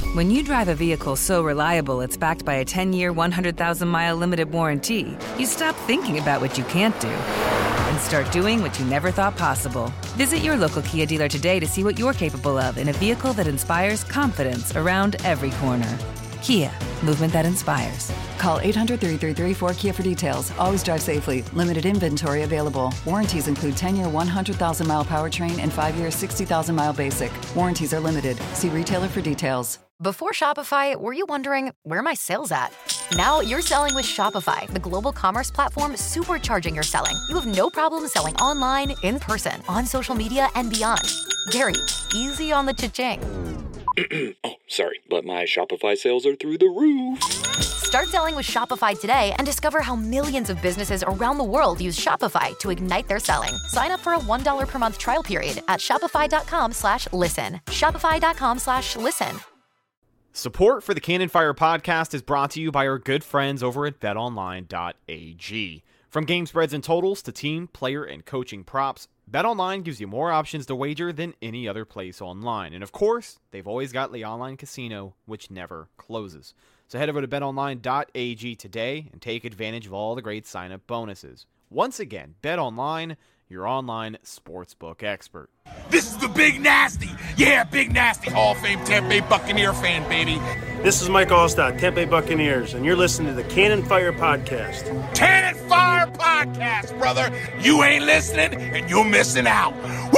When you drive a vehicle so reliable it's backed by a 10-year, 100,000-mile limited warranty, you stop thinking about what you can't do and start doing what you never thought possible. Visit your local Kia dealer today to see what you're capable of in a vehicle that inspires confidence around every corner. Kia, movement that inspires. Call 800-333-4KIA for details. Always drive safely. Limited inventory available. Warranties include 10-year 100,000-mile powertrain and 5-year 60,000-mile basic. Warranties are limited. See retailer for details. Before Shopify, were you wondering, where are my sales at? Now you're selling with Shopify, the global commerce platform supercharging your selling. You have no problem selling online, in person, on social media, and beyond. Gary, easy on the cha-ching. Oh, sorry, but my Shopify sales are through the roof. Start selling with Shopify today and discover how millions of businesses around the world use Shopify to ignite their selling. Sign up for a $1 per month trial period at shopify.com/listen. Shopify.com/listen. Support for the Cannon Fire podcast is brought to you by our good friends over at betonline.ag. From game spreads and totals to team, player, and coaching props, BetOnline gives you more options to wager than any other place online. And of course, they've always got the online casino, which never closes. So head over to betonline.ag today and take advantage of all the great sign-up bonuses. Once again, BetOnline, your online sportsbook expert. This is the Big Nasty. Yeah, Big Nasty, Hall of Fame Tampa Bay Buccaneer fan, baby. This is Mike Allstott, Tampa Bay Buccaneers, and you're listening to the Cannon Fire Podcast. Cannon Fire Podcast, brother. You ain't listening, and you're missing out. Woo!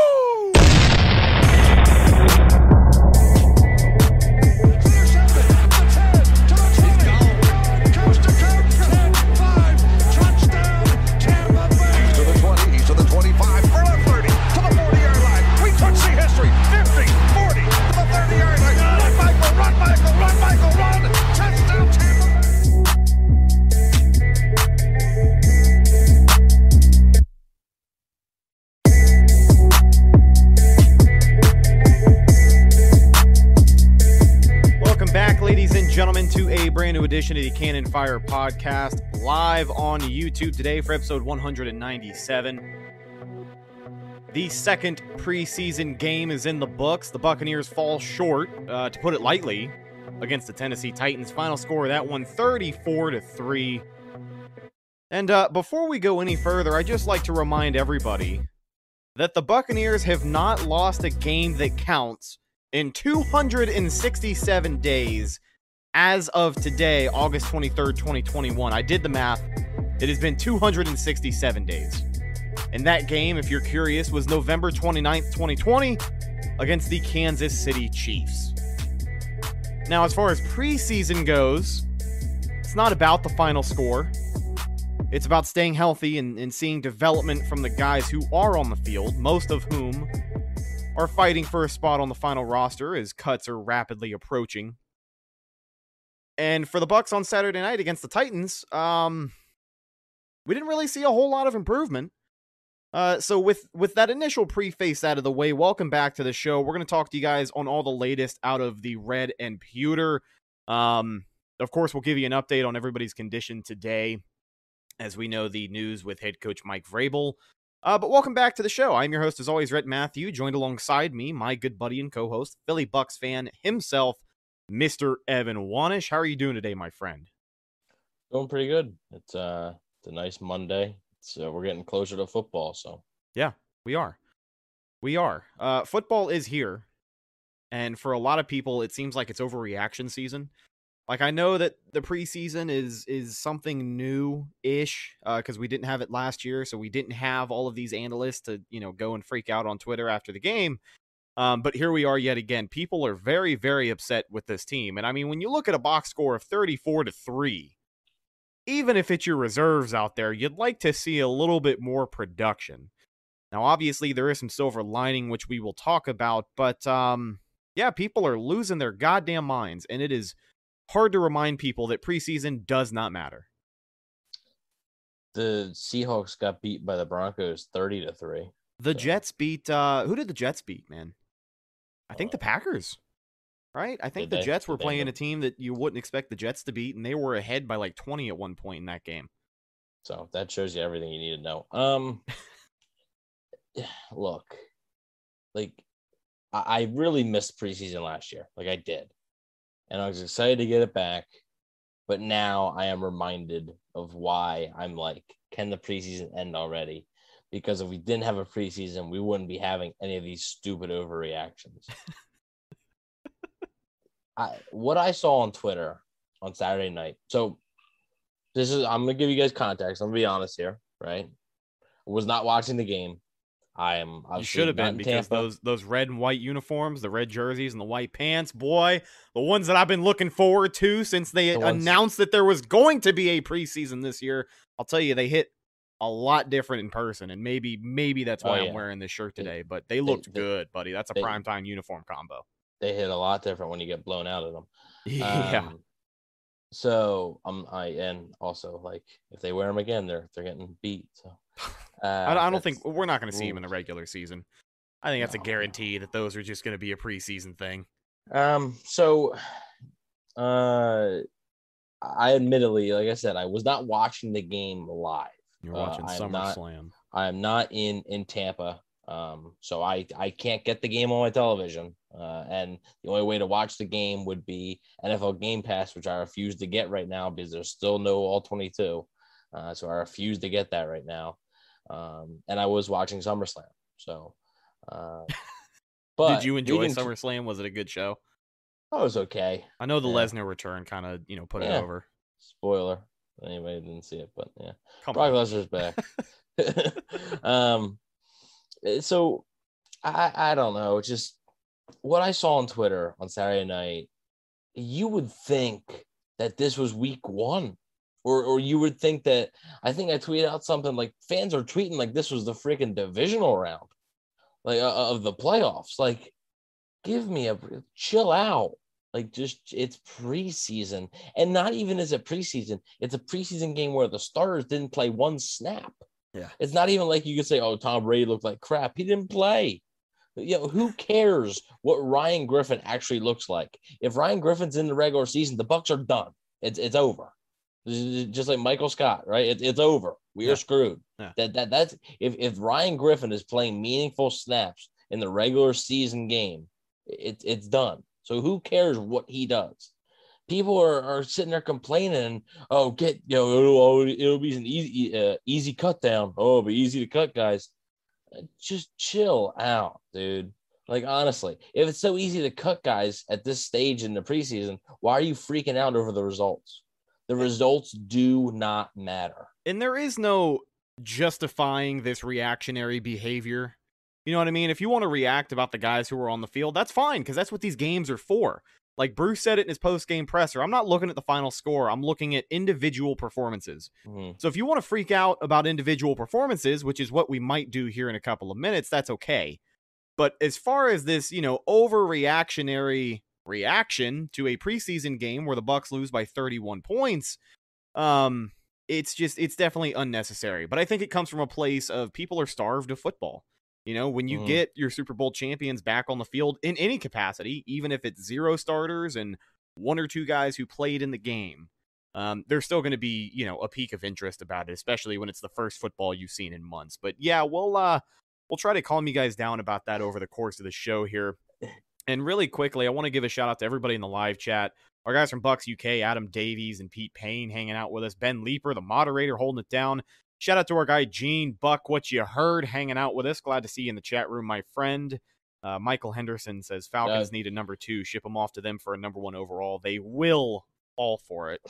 Gentlemen, to a brand new edition of the Cannon Fire Podcast, live on YouTube today for episode 197. The second preseason game is in the books. The Buccaneers fall short, to put it lightly, against the Tennessee Titans. Final score of that one, 34-3. And before we go any further, I'd just like to remind everybody that the Buccaneers have not lost a game that counts in 267 days as of today, August 23rd, 2021. I did the math. It has been 267 days. And that game, if you're curious, was November 29th, 2020 against the Kansas City Chiefs. Now, as far as preseason goes, it's not about the final score. It's about staying healthy and seeing development from the guys who are on the field, most of whom are fighting for a spot on the final roster as cuts are rapidly approaching. And for the Bucs on Saturday night against the Titans, we didn't really see a whole lot of improvement. So with that initial preface out of the way, welcome back to the show. We're going to talk to you guys on all the latest out of the Red and Pewter. Of course, we'll give you an update on everybody's condition today, as we know the news with head coach Mike Vrabel. But welcome back to the show. I'm your host, as always, Rhett Matthew, joined alongside me, my good buddy and co-host, Philly Bucs fan himself, Mr. Evan Wanish. How are you doing today, my friend? Doing pretty good. It's a nice Monday. We're getting closer to football, so. Yeah, we are. Football is here, and for a lot of people, it seems like it's overreaction season. Like, I know that the preseason is something new-ish, because we didn't have it last year, so we didn't have all of these analysts to, go and freak out on Twitter after the game. But here we are yet again. People are very, very upset with this team. And I mean, when you look at a box score of 34-3, even if it's your reserves out there, you'd like to see a little bit more production. Now, obviously, there is some silver lining, which we will talk about. But, yeah, people are losing their goddamn minds. And it is hard to remind people that preseason does not matter. The Seahawks got beat by the Broncos 30-3. The Jets beat, who did the Jets beat, man? I think the Packers, right? I think the Jets were playing a team that you wouldn't expect the Jets to beat, and they were ahead by like 20 at one point in that game. So that shows you everything you need to know. Look, like, I really missed preseason last year. Like, I did. and I was excited to get it back. But now I am reminded of why I'm like, can the preseason end already? Because if we didn't have a preseason, we wouldn't be having any of these stupid overreactions. What I saw on Twitter on Saturday night. So I'm going to give you guys context. I'm going to be honest here, right? I was not watching the game. You should have been, because those red and white uniforms, the red jerseys and the white pants, boy, the ones that I've been looking forward to since they announced that there was going to be a preseason this year. I'll tell you, they hit a lot different in person, and maybe that's why I'm wearing this shirt today. But they looked good, buddy. That's a primetime uniform combo. They hit a lot different when you get blown out of them. Yeah. So and also, like, if they wear them again, they're getting beat. So I don't think we're not going to see them in the regular season. I think that's a guarantee that those are just going to be a preseason thing. So I admittedly, like I said, I was not watching the game live. You're watching SummerSlam. I am not in Tampa. So I can't get the game on my television. And the only way to watch the game would be NFL Game Pass, which I refuse to get right now because there's still no All 22. So I refuse to get that right now. And I was watching SummerSlam. So, but did you enjoy SummerSlam? Was it a good show? Oh, it was okay. I know the Lesnar return kind of, put it over. Spoiler. Anybody didn't see it, but yeah. Brock Lesnar's back. So I don't know. Just what I saw on Twitter on Saturday night, you would think that this was week one. Or you would think that, I think I tweeted out something like, fans are tweeting like this was the freaking divisional round, like of the playoffs. Like, give me chill out. Like, just, it's preseason. And not even is it preseason. It's a preseason game where the starters didn't play one snap. Yeah. It's not even like you could say, oh, Tom Brady looked like crap. He didn't play. Who cares what Ryan Griffin actually looks like? If Ryan Griffin's in the regular season, the Bucs are done. It's over. Just like Michael Scott, right? It's over. We are screwed. Yeah. That's if Ryan Griffin is playing meaningful snaps in the regular season game, it's done. So who cares what he does? People are sitting there complaining. Oh, it'll be an easy cut down. Oh, it'll be easy to cut, guys. Just chill out, dude. Like, honestly, if it's so easy to cut guys at this stage in the preseason, why are you freaking out over the results? The results do not matter. And there is no justifying this reactionary behavior. You know what I mean? If you want to react about the guys who are on the field, that's fine, because that's what these games are for. Like Bruce said it in his post-game presser, I'm not looking at the final score. I'm looking at individual performances. Mm-hmm. So if you want to freak out about individual performances, which is what we might do here in a couple of minutes, that's okay. But as far as this, overreactionary reaction to a preseason game where the Bucs lose by 31 points, it's definitely unnecessary. But I think it comes from a place of people are starved of football. When you get your Super Bowl champions back on the field in any capacity, even if it's 0 starters and 1 or 2 guys who played in the game, there's still going to be, a peak of interest about it, especially when it's the first football you've seen in months. But yeah, we'll try to calm you guys down about that over the course of the show here. And really quickly, I want to give a shout out to everybody in the live chat. Our guys from Bucks UK, Adam Davies and Pete Payne hanging out with us. Ben Leeper, the moderator, holding it down. Shout out to our guy, Gene Buck, what you heard, hanging out with us. Glad to see you in the chat room, my friend. Michael Henderson says, Falcons need a number 2. Ship them off to them for a number 1 overall. They will fall for it.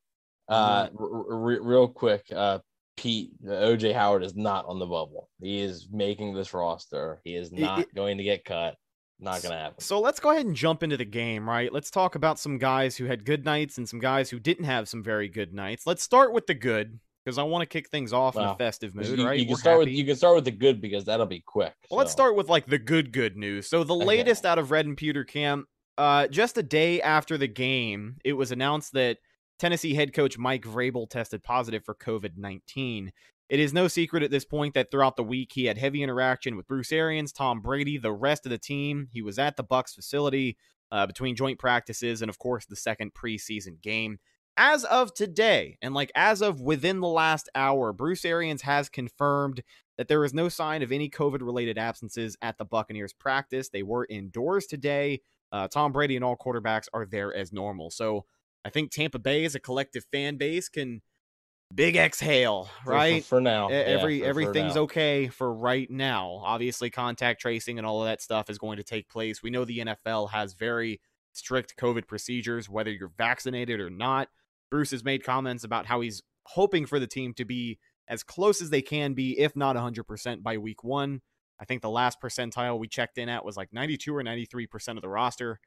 Real quick, Pete, O.J. Howard is not on the bubble. He is making this roster. He is not going to get cut. Not going to happen. So let's go ahead and jump into the game, right? Let's talk about some guys who had good nights and some guys who didn't have some very good nights. Let's start with the good, because I want to kick things off in a festive mood, right? You can start with the good, because that'll be quick. Well, let's start with like the good news. So the latest out of Red and Pewter camp, just a day after the game, it was announced that Tennessee head coach Mike Vrabel tested positive for COVID-19. It is no secret at this point that throughout the week he had heavy interaction with Bruce Arians, Tom Brady, the rest of the team. He was at the Bucs facility between joint practices and, of course, the second preseason game. As of today, and as of within the last hour, Bruce Arians has confirmed that there is no sign of any COVID-related absences at the Buccaneers practice. They were indoors today Tom Brady and all quarterbacks are there as normal. So I think Tampa Bay as a collective fan base can big exhale, right? For now. Everything's For now. okay for right now. Obviously, contact tracing and all of that stuff is going to take place. We know the NFL has very strict COVID procedures, whether you're vaccinated or not. Bruce has made comments about how he's hoping for the team to be as close as they can be, if not 100% by week 1. I think the last percentile we checked in at was like 92 or 93% of the roster.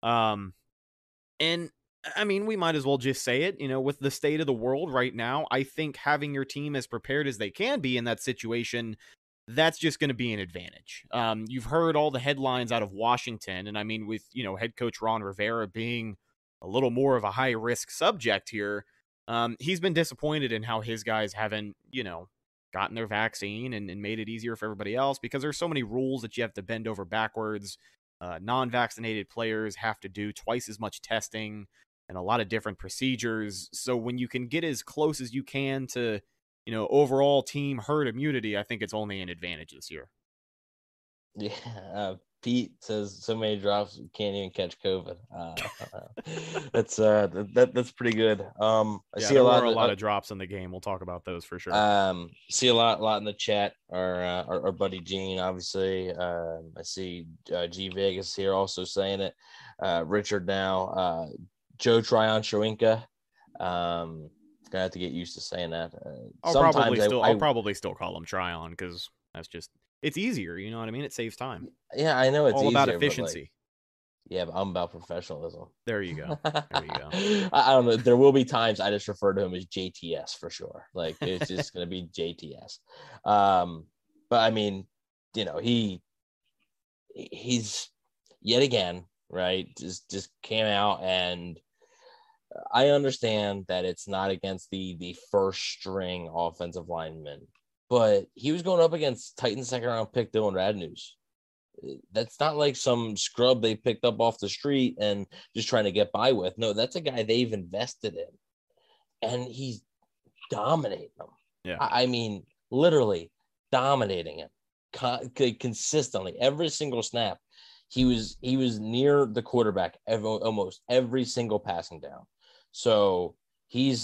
And I mean, we might as well just say it, with the state of the world right now, I think having your team as prepared as they can be in that situation, that's just going to be an advantage. You've heard all the headlines out of Washington, and I mean, with, head coach Ron Rivera being a little more of a high risk subject here, he's been disappointed in how his guys haven't, gotten their vaccine and made it easier for everybody else, because there's so many rules that you have to bend over backwards. Non-vaccinated players have to do twice as much testing and a lot of different procedures. So when you can get as close as you can to, overall team herd immunity, I think it's only an advantage this year. Yeah, Pete says so many drops you can't even catch COVID. That's pretty good. I see a lot of drops in the game. We'll talk about those for sure. See a lot in the chat. Our buddy Gene, obviously. I see G Vegas here also saying it. Richard now. Joe Tryon-Shoyinka. Gonna have to get used to saying that. I'll probably still call him Tryon, because it's easier. You know what I mean? It saves time. Yeah, I know it's all easier, about efficiency. But I'm about professionalism. There you go. I don't know. There will be times I just refer to him as JTS for sure. Like, it's just gonna be JTS. But I mean, he's yet again, right? Just came out, and I understand that it's not against the first string offensive lineman, but he was going up against Titans second round pick Dylan Radnews. That's not like some scrub they picked up off the street and just trying to get by with. No, that's a guy they've invested in, and he's dominating them. Yeah, I mean, literally dominating him consistently every single snap. He was near the quarterback almost every single passing down. So he's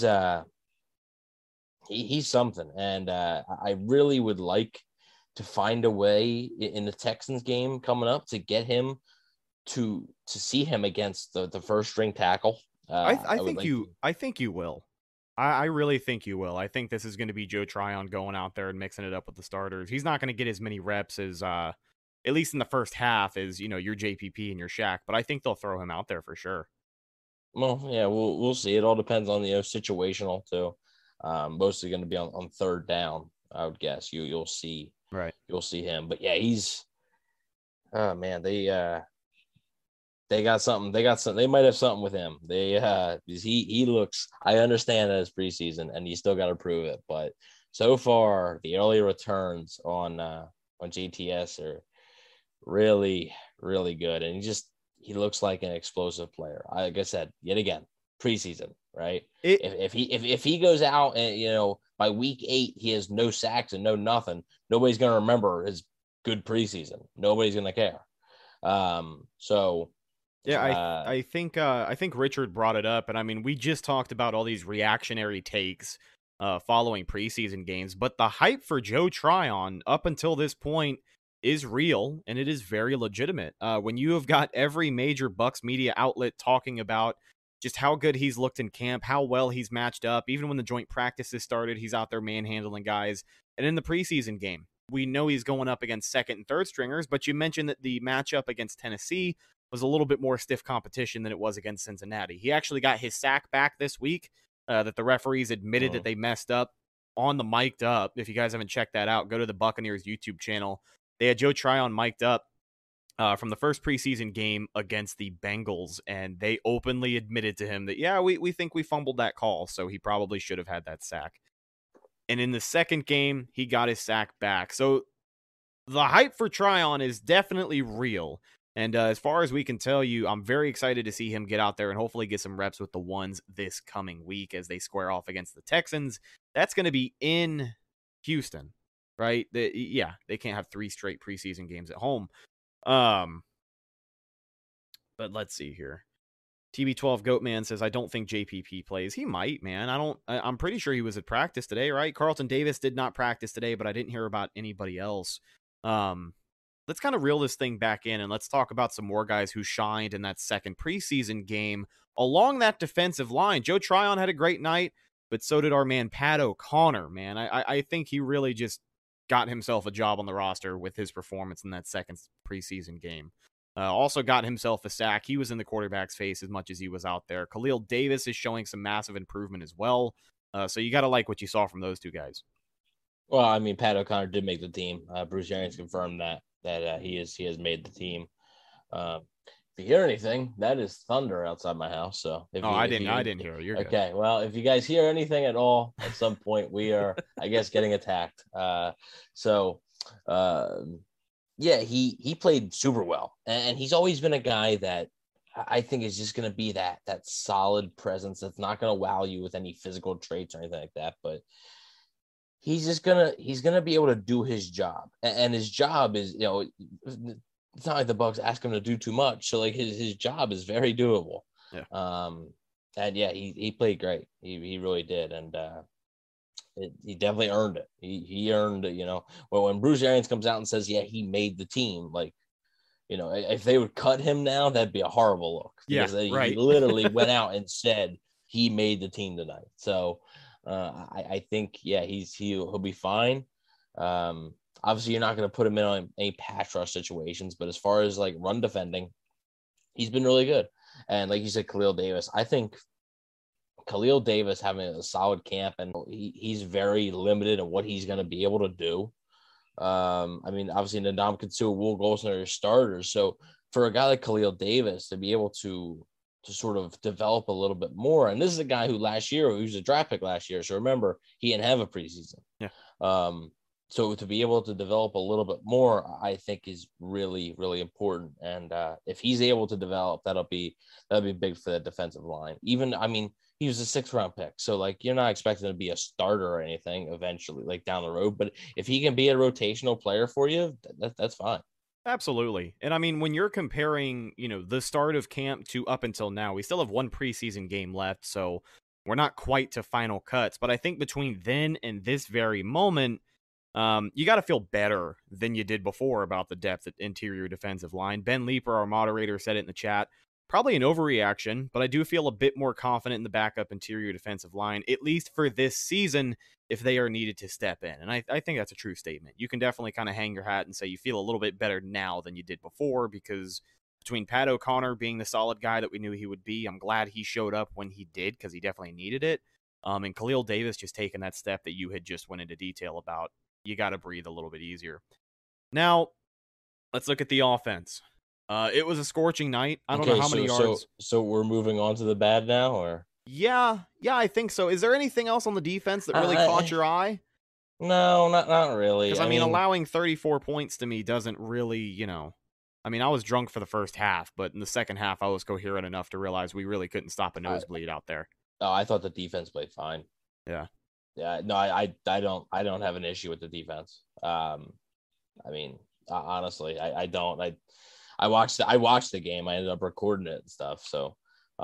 something, and I really would like to find a way in the Texans game coming up to get him to see him against the first string tackle. I think you will. I really think you will. I think this is going to be Joe Tryon going out there and mixing it up with the starters. He's not going to get as many reps as at least in the first half as, your JPP and your Shaq, but I think they'll throw him out there for sure. Well, yeah, we'll see. It all depends on the situational too. Mostly going to be on third down, I would guess. You'll see. Right. You'll see him. But yeah, oh man, they got something. They might have something with him. He looks, I understand that it's preseason and you still got to prove it, but so far the early returns on GTS are really, really good. And he looks like an explosive player. Like I said, yet again, preseason, right? If he goes out and, by week 8, he has no sacks and no nothing, nobody's going to remember his good preseason. Nobody's going to care. Yeah, I think Richard brought it up, and I mean, we just talked about all these reactionary takes following preseason games, but the hype for Joe Tryon up until this point is real, and it is very legitimate. When you have got every major Bucs media outlet talking about just how good he's looked in camp, how well he's matched up, even when the joint practices started, he's out there manhandling guys, and in the preseason game, we know he's going up against second and third stringers, but you mentioned that the matchup against Tennessee was a little bit more stiff competition than it was against Cincinnati. He actually got his sack back this week that the referees admitted that they messed up on the mic'd up. If you guys haven't checked that out, go to the Buccaneers YouTube channel. They had Joe Tryon mic'd up from the first preseason game against the Bengals, and they openly admitted to him that, yeah, we think we fumbled that call, so he probably should have had that sack. And in the second game, he got his sack back. So the hype for Tryon is definitely real. And as far as we can tell you, I'm very excited to see him get out there and hopefully get some reps with the ones this coming week as they square off against the Texans. That's going to be in Houston, right? They can't have 3 straight preseason games at home. But But let's see here. TB12 Goatman says, I don't think JPP plays. He might, man. I'm pretty sure he was at practice today, right? Carlton Davis did not practice today, but I didn't hear about anybody else. Let's kind of reel this thing back in, and let's talk about some more guys who shined in that second preseason game along that defensive line. Joe Tryon had a great night, but so did our man Pat O'Connor, man. I think he really just got himself a job on the roster with his performance in that second preseason game. Also got himself a sack. He was in the quarterback's face as much as he was out there. Khalil Davis is showing some massive improvement as well. So you got to like what you saw from those two guys. Well, I mean, Pat O'Connor did make the team. Bruce Arians confirmed that he has made the team. If you hear anything, that is thunder outside my house. So I didn't hear it. You're okay. Good. Well, if you guys hear anything at all, at some point we are, I guess, getting attacked. Yeah, he played super well, and he's always been a guy that I think is just going to be that solid presence that's not going to wow you with any physical traits or anything like that, but he's going to be able to do his job, and his job is, it's not like the Bucs ask him to do too much, so like his job is very doable. Yeah. And yeah, he played great. He really did, and he definitely earned it. He earned it, Well, when Bruce Arians comes out and says, yeah, he made the team, like, if they would cut him now, that'd be a horrible look. Yeah, right. He literally went out and said he made the team tonight. So I think, yeah, he'll be fine. Obviously, you're not going to put him in on any pass rush situations, but as far as like run defending, he's been really good. And like you said, Khalil Davis, I think Khalil Davis having a solid camp, and he's very limited in what he's going to be able to do. I mean, obviously, Ndamukong Suh, Will Golson are starters. So for a guy like Khalil Davis to be able to sort of develop a little bit more, and this is a guy who was a draft pick last year. So remember, he didn't have a preseason. Yeah. So to be able to develop a little bit more, I think is really, really important. And if he's able to develop, that'll be big for the defensive line. Even, I mean, he was a 6th round pick. So like, you're not expecting him to be a starter or anything eventually, like down the road, but if he can be a rotational player for you, that's fine. Absolutely. And I mean, when you're comparing, the start of camp to up until now, we still have one preseason game left. So we're not quite to final cuts, but I think between then and this very moment, you got to feel better than you did before about the depth at interior defensive line. Ben Leeper, our moderator, said it in the chat. Probably an overreaction, but I do feel a bit more confident in the backup interior defensive line, at least for this season, if they are needed to step in. And I think that's a true statement. You can definitely kind of hang your hat and say you feel a little bit better now than you did before, because between Pat O'Connor being the solid guy that we knew he would be, I'm glad he showed up when he did, because he definitely needed it. And Khalil Davis just taking that step that you had just went into detail about. You got to breathe a little bit easier. Now, let's look at the offense. It was a scorching night. I don't know how many yards. So we're moving on to the bad now, or? Yeah, I think so. Is there anything else on the defense that really caught your eye? No, not really. Because, I mean, allowing 34 points to me doesn't really, I mean, I was drunk for the first half, but in the second half, I was coherent enough to realize we really couldn't stop a nosebleed out there. Oh, I thought the defense played fine. Yeah. Yeah, no, I don't have an issue with the defense. I mean, honestly, I don't. I watched the game. I ended up recording it and stuff. So,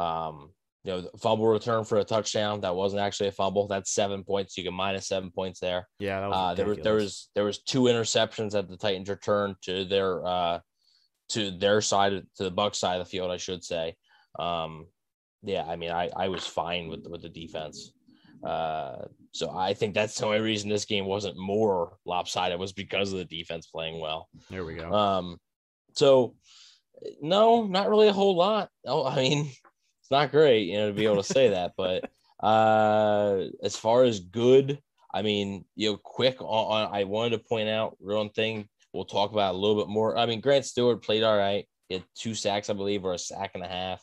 fumble return for a touchdown that wasn't actually a fumble. That's 7 points. You can minus 7 points there. Yeah, that was there was 2 interceptions at the Titans' return to their side, to the Bucs side of the field, I should say. Yeah, I mean, I was fine with the defense. So I think that's the only reason this game wasn't more lopsided was because of the defense playing well. There we go. So no, not really a whole lot. Oh, I mean, it's not great, to be able to say that, but as far as good, I mean, quick on, I wanted to point out one thing we'll talk about a little bit more. I mean, Grant Stewart played all right. He had 2 sacks, I believe, or a sack and a half.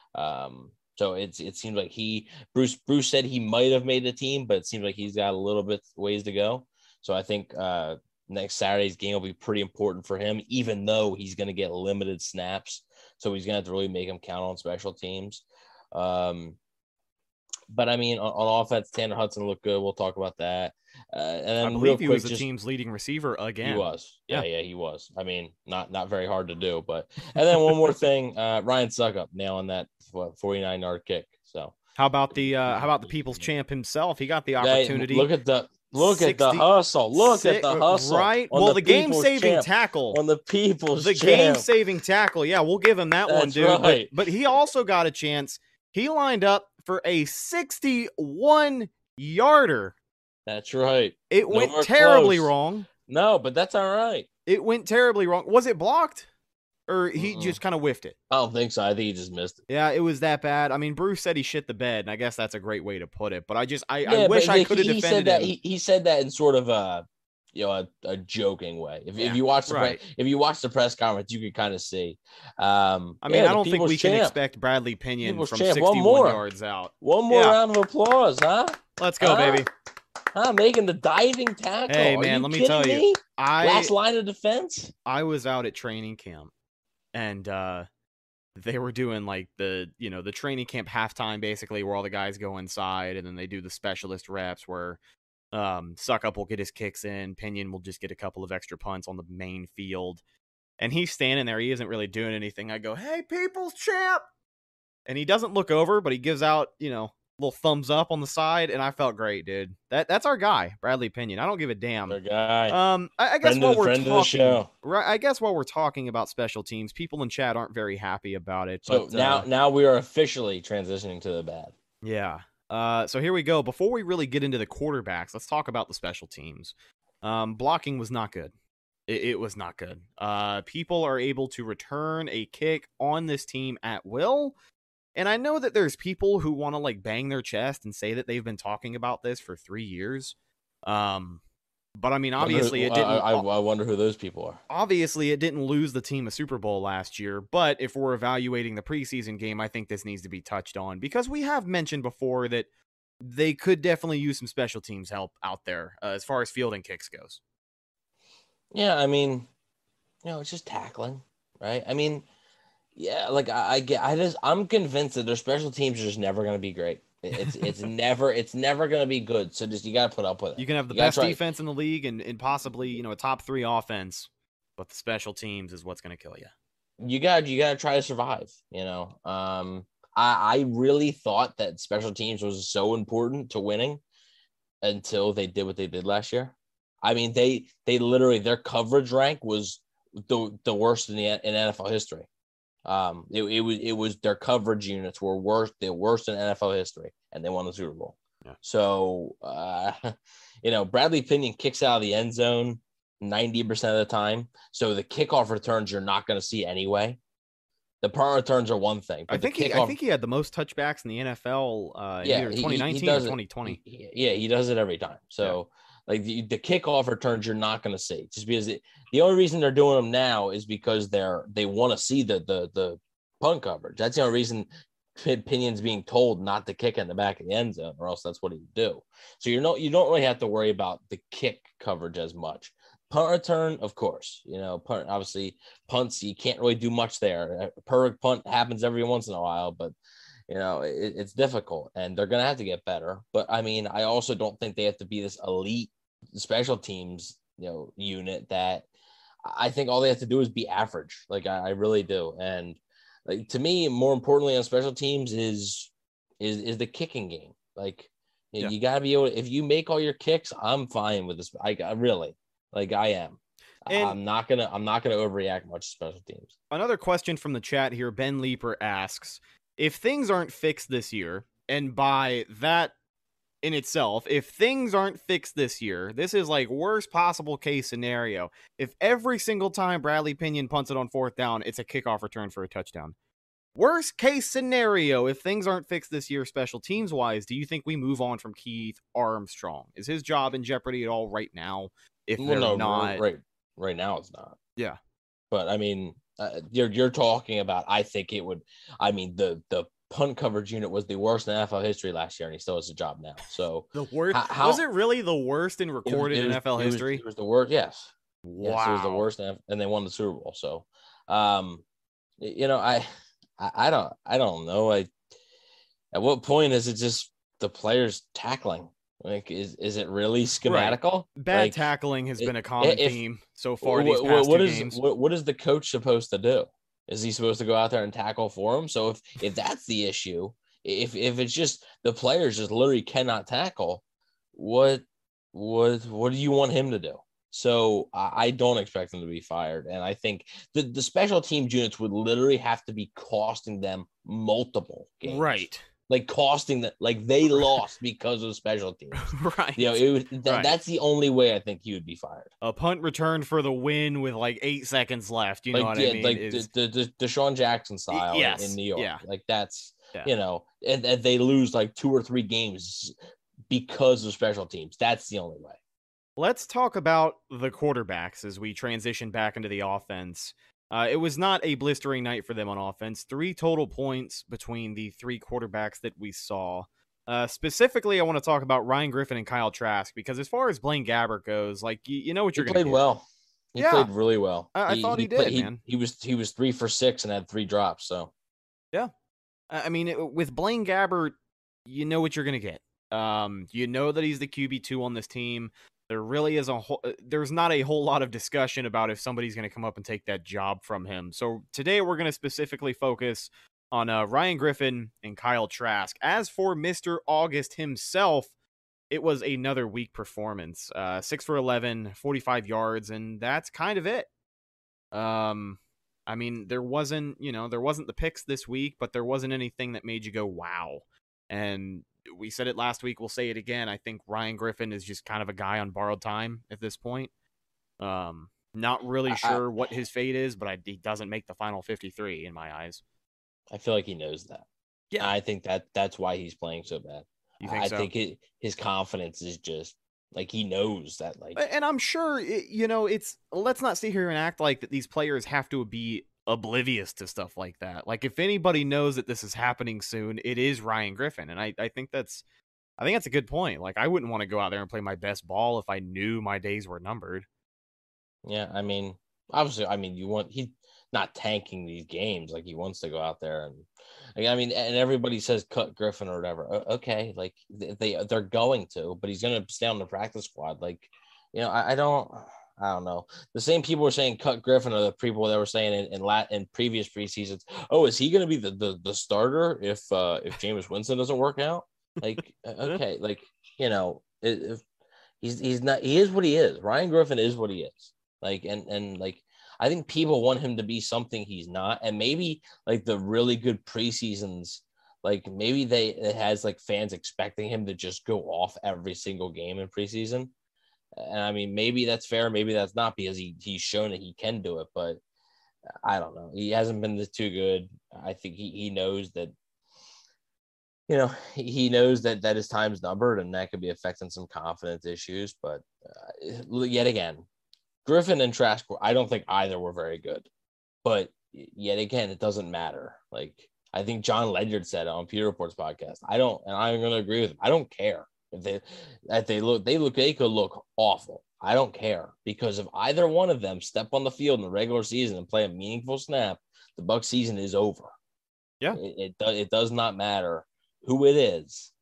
So it seems like Bruce said he might have made the team, but it seems like he's got a little bit ways to go. So I think next Saturday's game will be pretty important for him, even though he's going to get limited snaps. So he's going to have to really make him count on special teams. But I mean, on offense, Tanner Hudson looked good. We'll talk about that. And then I believe real he quick, was the team's leading receiver again. He was. Yeah, he was. I mean, not very hard to do. But and then one more thing, Ryan Suckup nailing that 49-yard kick. So how about the people's champ himself? He got the opportunity. Look at the hustle. Look at the hustle. Right. Well, the game-saving tackle on the people's the game-saving tackle. Yeah, we'll give him that one, dude. Right. But he also got a chance. He lined up for a 61-yarder. That's right. It went terribly wrong. No, but that's all right. It went terribly wrong. Was it blocked? Or he just kind of whiffed it? I don't think so. I think he just missed it. Yeah, it was that bad. I mean, Bruce said he shit the bed, and I guess that's a great way to put it. But I wish I could have defended him. He said that in sort of a joking way. If you watch the press conference, you could kind of see. I don't think we can expect Bradley Pinion from 61 yards out. One more round of applause, huh? Let's go, baby. Making the diving tackle. Hey, man, let me tell you. Last line of defense. I was out at training camp, and they were doing like the training camp halftime, basically, where all the guys go inside, and then they do the specialist reps where Suckup will get his kicks in, Pinion will just get a couple of extra punts on the main field, and he's standing there. He isn't really doing anything. I go, "Hey, people's champ," and he doesn't look over, but he gives out, little thumbs up on the side, and I felt great, dude. That's our guy, Bradley Pinion. I don't give a damn. Our guy. I guess while we're talking about special teams, people in chat aren't very happy about it. So now we are officially transitioning to the bad. Yeah. So here we go. Before we really get into the quarterbacks, let's talk about the special teams. Blocking was not good. It was not good. People are able to return a kick on this team at will. And I know that there's people who want to like bang their chest and say that they've been talking about this for 3 years. But I mean, obviously it didn't. I wonder who those people are. Obviously, it didn't lose the team a Super Bowl last year. But if we're evaluating the preseason game, I think this needs to be touched on because we have mentioned before that they could definitely use some special teams help out there as far as fielding kicks goes. Yeah, I mean, it's just tackling, right? I mean. Yeah, like I'm convinced that their special teams are just never going to be great. It's never going to be good. So you got to put up with it. You can have the best defense in the league and possibly a top 3 offense, but the special teams is what's going to kill you. You got to try to survive. I really thought that special teams was so important to winning until they did what they did last year. I mean, they literally their coverage rank was the worst in NFL history. It was their coverage units were worse. They're worse in NFL history, and they won the Super Bowl. Yeah. So, Bradley Pinion kicks out of the end zone 90% of the time. So the kickoff returns you're not going to see anyway. The punt returns are one thing. But I think he had the most touchbacks in the NFL either 2019 or 2020. He does it every time. So. Yeah. Like the kickoff returns, you're not going to see just because the only reason they're doing them now is because they want to see the punt coverage. That's the only reason Pinion's being told not to kick in the back of the end zone, or else that's what he would do. So you don't really have to worry about the kick coverage as much. Punt return, of course, punt obviously punts you can't really do much there. A perfect punt happens every once in a while, but. It's difficult, and they're going to have to get better. But, I mean, I also don't think they have to be this elite special teams, unit that I think all they have to do is be average. Like, I really do. And, like, to me, more importantly on special teams is the kicking game. Like, you got to be able to – if you make all your kicks, I'm fine with this. I really – like, I am. And I'm not gonna overreact much to special teams. Another question from the chat here, Ben Leeper asks – if things aren't fixed this year, and by that in itself, if things aren't fixed this year, this is like worst possible case scenario. If every single time Bradley Pinion punts it on 4th down, it's a kickoff return for a touchdown. Worst case scenario, if things aren't fixed this year special teams wise, do you think we move on from Keith Armstrong? Is his job in jeopardy at all right now? If they're not right now, it's not. Yeah, but I mean. You're talking about. I think it would. I mean, the punt coverage unit was the worst in NFL history last year, and he still has a job now. So the worst. Was it really the worst in recorded NFL history? It was the worst. Yes. Wow. Yes, it was the worst, and they won the Super Bowl. So, I don't know. At what point is it just the players tackling. Like, is it really schematical? Right. Bad like, tackling has been a common theme so far these past two games. What is the coach supposed to do? Is he supposed to go out there and tackle for him? So if that's the issue, if it's just the players just literally cannot tackle, what do you want him to do? So I don't expect him to be fired. And I think the special teams units would literally have to be costing them multiple games. Right. Like costing that, like they lost because of special teams. Right. That's the only way I think he would be fired. A punt return for the win with like 8 seconds left. You know what I mean? Like the Deshaun Jackson style in New York. Yeah. Like that's, and they lose like 2 or 3 games because of special teams. That's the only way. Let's talk about the quarterbacks as we transition back into the offense. It was not a blistering night for them on offense. 3 total points between the 3 quarterbacks that we saw. Specifically, I want to talk about Ryan Griffin and Kyle Trask, because as far as Blaine Gabbert goes, like, you know what you're going to get. He played well. He played really well. I thought he did, man. He was 3 for 6 and had 3 drops, so. Yeah. I mean, with Blaine Gabbert, you know what you're going to get. You know that he's the QB2 on this team. There really is there's not a whole lot of discussion about if somebody's going to come up and take that job from him. So today we're going to specifically focus on Ryan Griffin and Kyle Trask. As for Mr. August himself, it was another weak performance. 6 for 11, 45 yards, and that's kind of it. I mean, there wasn't the picks this week, but there wasn't anything that made you go, wow. And we said it last week, we'll say it again. I think Ryan Griffin is just kind of a guy on borrowed time at this point. Not really sure what his fate is, but he doesn't make the final 53 in my eyes. I feel like he knows that. Yeah, I think that's why he's playing so bad. You think so? I think his confidence is just like he knows that. Like, and I'm sure it's. Let's not sit here and act like that these players have to be oblivious to stuff like that. Like, if anybody knows that this is happening soon, it is Ryan Griffin, and I think that's a good point. Like, I wouldn't want to go out there and play my best ball if I knew my days were numbered. Yeah, I mean, obviously, he's not tanking these games. Like, he wants to go out there and, I mean, and everybody says cut Griffin or whatever. Okay, like they're going to, but he's going to stay on the practice squad. Like, I don't know. The same people were saying cut Griffin are the people that were saying in previous preseasons, oh, is he going to be the starter if Jameis Winston doesn't work out? Like, okay, like, if he's not, he is what he is. Ryan Griffin is what he is. Like, and like, I think people want him to be something he's not. And maybe like the really good preseasons, like maybe it has like fans expecting him to just go off every single game in preseason. And I mean, maybe that's fair, maybe that's not, because he's shown that he can do it, but I don't know. He hasn't been too good. I think he knows that, he knows that his time's numbered, and that could be affecting some confidence issues. But yet again, Griffin and Trask, I don't think either were very good. But yet again, it doesn't matter. Like, I think John Ledyard said on Peter Report's podcast, and I'm going to agree with him. I don't care. If they could look awful. I don't care, because if either one of them step on the field in the regular season and play a meaningful snap, the Bucs season is over. Yeah, it does not matter who it is.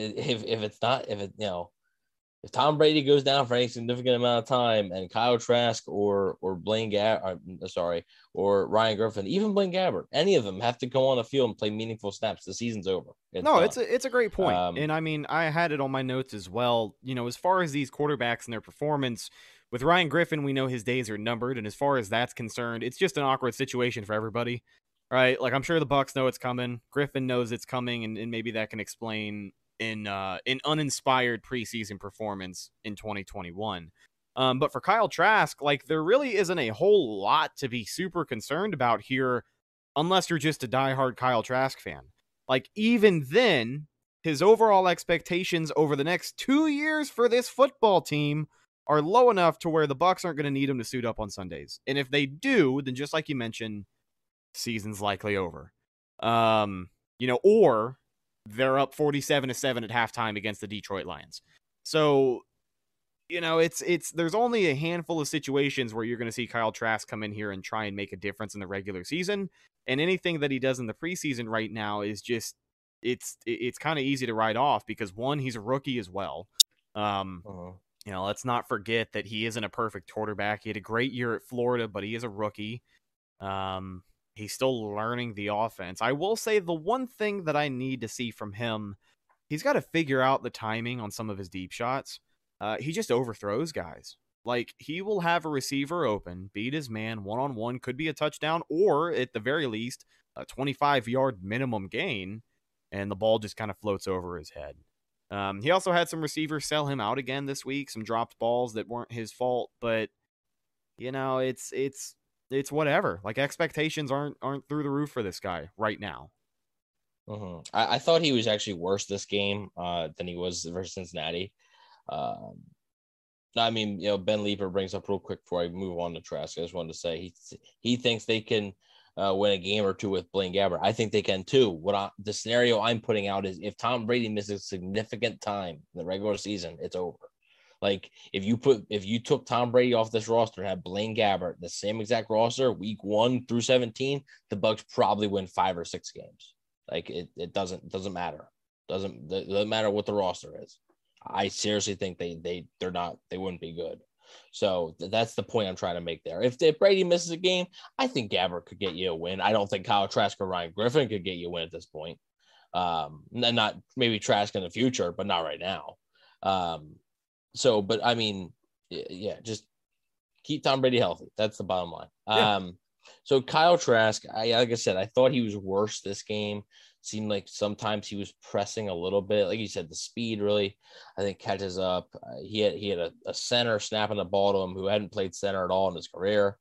If Tom Brady goes down for any significant amount of time, and Kyle Trask or Blaine Gabbert, or Ryan Griffin, even Blaine Gabbert, any of them have to go on the field and play meaningful snaps, the season's over. It's a great point. And I mean, I had it on my notes as well. As far as these quarterbacks and their performance, with Ryan Griffin, we know his days are numbered, and as far as that's concerned, it's just an awkward situation for everybody, right? Like, I'm sure the Bucs know it's coming. Griffin knows it's coming, and maybe that can explain in uninspired preseason performance in 2021. But for Kyle Trask, like, there really isn't a whole lot to be super concerned about here, unless you're just a diehard Kyle Trask fan. Like, even then, his overall expectations over the next 2 years for this football team are low enough to where the Bucs aren't going to need him to suit up on Sundays. And if they do, then just like you mentioned, season's likely over. Or they're up 47-7 at halftime against the Detroit Lions. So, there's only a handful of situations where you're going to see Kyle Trask come in here and try and make a difference in the regular season. And anything that he does in the preseason right now is just it's kind of easy to write off because one, he's a rookie as well. Let's not forget that he isn't a perfect quarterback. He had a great year at Florida, but he is a rookie. He's still learning the offense. I will say the one thing that I need to see from him, he's got to figure out the timing on some of his deep shots. He just overthrows guys. Like, he will have a receiver open, beat his man one-on-one, could be a touchdown, or at the very least, a 25-yard minimum gain, and the ball just kind of floats over his head. He also had some receivers sell him out again this week, some dropped balls that weren't his fault, but, it's whatever. Like, expectations aren't through the roof for this guy right now. I thought he was actually worse this game than he was versus Cincinnati. Ben Leeper brings up real quick before I move on to Trask. I just wanted to say he thinks they can win a game or two with Blaine Gabbert. I think they can too. The scenario I'm putting out is if Tom Brady misses significant time in the regular season, it's over. Like, if you took Tom Brady off this roster and had Blaine Gabbert, the same exact roster, week 1 through 17, the Bucs probably win 5 or 6 games. Like, it doesn't matter. Doesn't matter what the roster is. I seriously think they wouldn't be good. So that's the point I'm trying to make there. If Brady misses a game, I think Gabbert could get you a win. I don't think Kyle Trask or Ryan Griffin could get you a win at this point. Not maybe Trask in the future, but not right now. Just keep Tom Brady healthy. That's the bottom line. Yeah. So Kyle Trask, like I said, I thought he was worse this game. Seemed like sometimes he was pressing a little bit. Like you said, the speed really, I think, catches up. He had a center snapping the ball to him who hadn't played center at all in his career.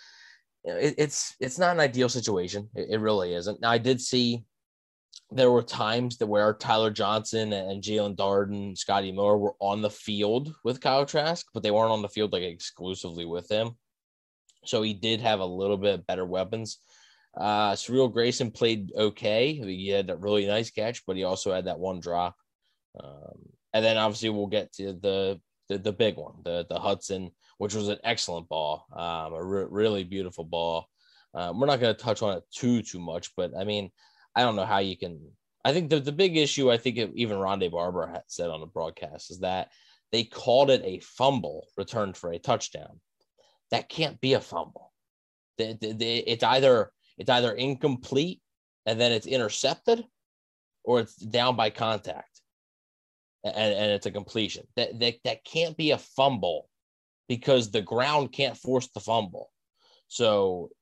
It's not an ideal situation. It really isn't. Now, I did see there were times where Tyler Johnson and Jalen Darden, Scotty Miller were on the field with Kyle Trask, but they weren't on the field like exclusively with him. So he did have a little bit better weapons. Surreal Grayson played okay. He had a really nice catch, but he also had that one drop. And then obviously we'll get to the big one, the Hudson, which was an excellent ball, really beautiful ball. We're not going to touch on it too much, but I mean, I don't know how you can. I think the big issue, I think even Rondé Barber had said on the broadcast, is that they called it a fumble returned for a touchdown. That can't be a fumble. It's either incomplete and then it's intercepted, or it's down by contact and it's a completion. That can't be a fumble because the ground can't force the fumble. So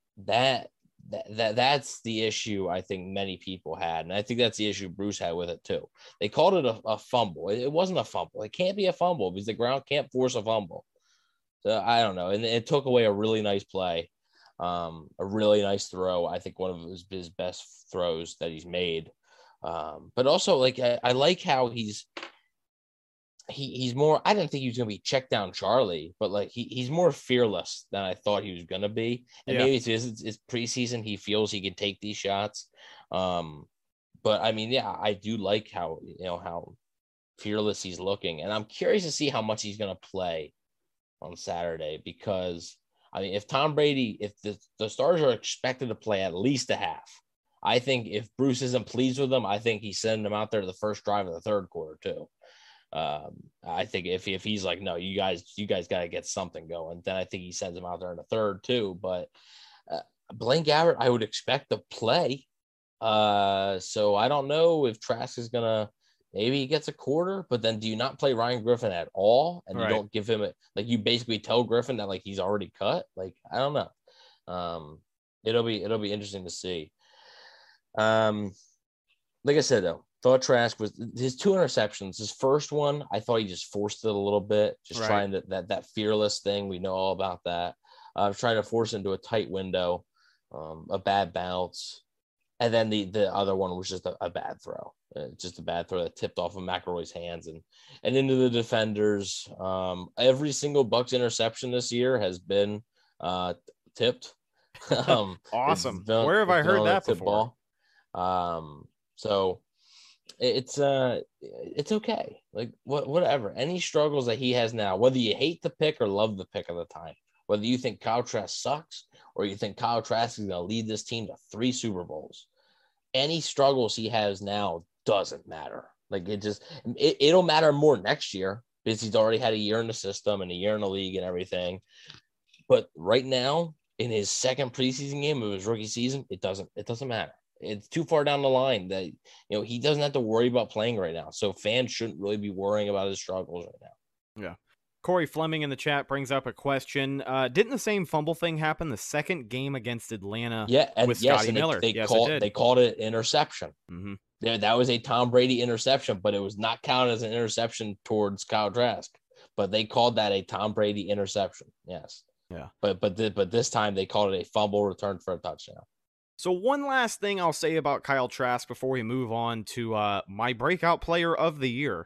that's the issue I think many people had, and I think that's the issue Bruce had with it too. They called it a fumble. It wasn't a fumble. It can't be a fumble because the ground can't force a fumble. So I don't know, and it took away a really nice play. A really nice throw. I think one of his best throws that he's made. But also, like, I like how he's more. I didn't think he was going to be check down Charlie, but like he's more fearless than I thought he was going to be. And maybe it's preseason. He feels he can take these shots. But I mean, yeah, I do like how fearless he's looking, and I'm curious to see how much he's going to play on Saturday because. I mean, if Tom Brady, if the Stars are expected to play at least a half, I think if Bruce isn't pleased with them, I think he's sending them out there the first drive of the third quarter too. I think if he's like, no, you guys got to get something going, then I think he sends them out there in the third too. But Blaine Gabbert, I would expect to play. So I don't know if Trask is gonna. Maybe he gets a quarter, but then do you not play Ryan Griffin at all? And you don't give him you basically tell Griffin that like he's already cut. Like, I don't know. It'll be interesting to see. Like I said, though, thought Trask was his 2 interceptions. His first one, I thought he just forced it a little bit, just trying to that fearless thing. We know all about that. Trying to force it into a tight window, a bad bounce. And then the other one was just a bad throw. Just a bad throw that tipped off of McElroy's hands and into the defenders. Every single Bucs interception this year has been tipped. Awesome. Where have I heard that before? So it's okay. Like whatever. Any struggles that he has now, whether you hate the pick or love the pick of the time, whether you think Kyle Trask sucks or you think Kyle Trask is going to lead this team to 3 Super Bowls, any struggles he has now doesn't matter. Like it'll matter more next year because he's already had a year in the system and a year in the league and everything. But right now, in his second preseason game of his rookie season, it doesn't matter. It's too far down the line that, he doesn't have to worry about playing right now. So fans shouldn't really be worrying about his struggles right now. Yeah. Corey Fleming in the chat brings up a question. Didn't the same fumble thing happen the second game against Atlanta? Yeah, and with Scotty Miller? They called it interception. Mm-hmm. Yeah, that was a Tom Brady interception, but it was not counted as an interception towards Kyle Trask. But they called that a Tom Brady interception. Yes. Yeah. But this time they called it a fumble return for a touchdown. So one last thing I'll say about Kyle Trask before we move on to my breakout player of the year.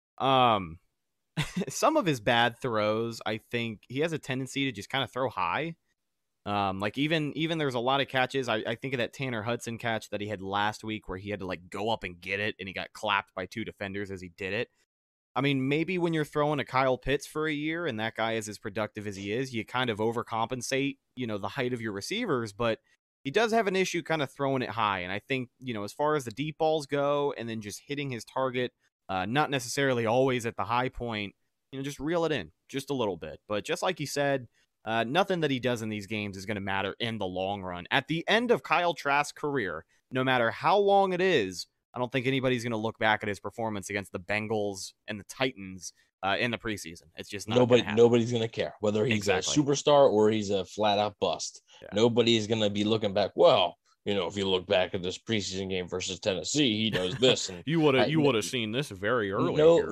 Some of his bad throws, I think he has a tendency to just kind of throw high. Like even there's a lot of catches. I think of that Tanner Hudson catch that he had last week where he had to like go up and get it and he got clapped by 2 defenders as he did it. I mean, maybe when you're throwing a Kyle Pitts for a year and that guy is as productive as he is, you kind of overcompensate, the height of your receivers, but he does have an issue kind of throwing it high. And I think, as far as the deep balls go and then just hitting his target, not necessarily always at the high point, just reel it in just a little bit. But just like you said, nothing that he does in these games is going to matter in the long run. At the end of Kyle Trask's career, no matter how long it is, I don't think anybody's going to look back at his performance against the Bengals and the Titans in the preseason. It's just not nobody's going to care whether he's a superstar or he's a flat out bust. Yeah. Nobody is going to be looking back. Well, if you look back at this preseason game versus Tennessee, he does this. And you would have seen this very early.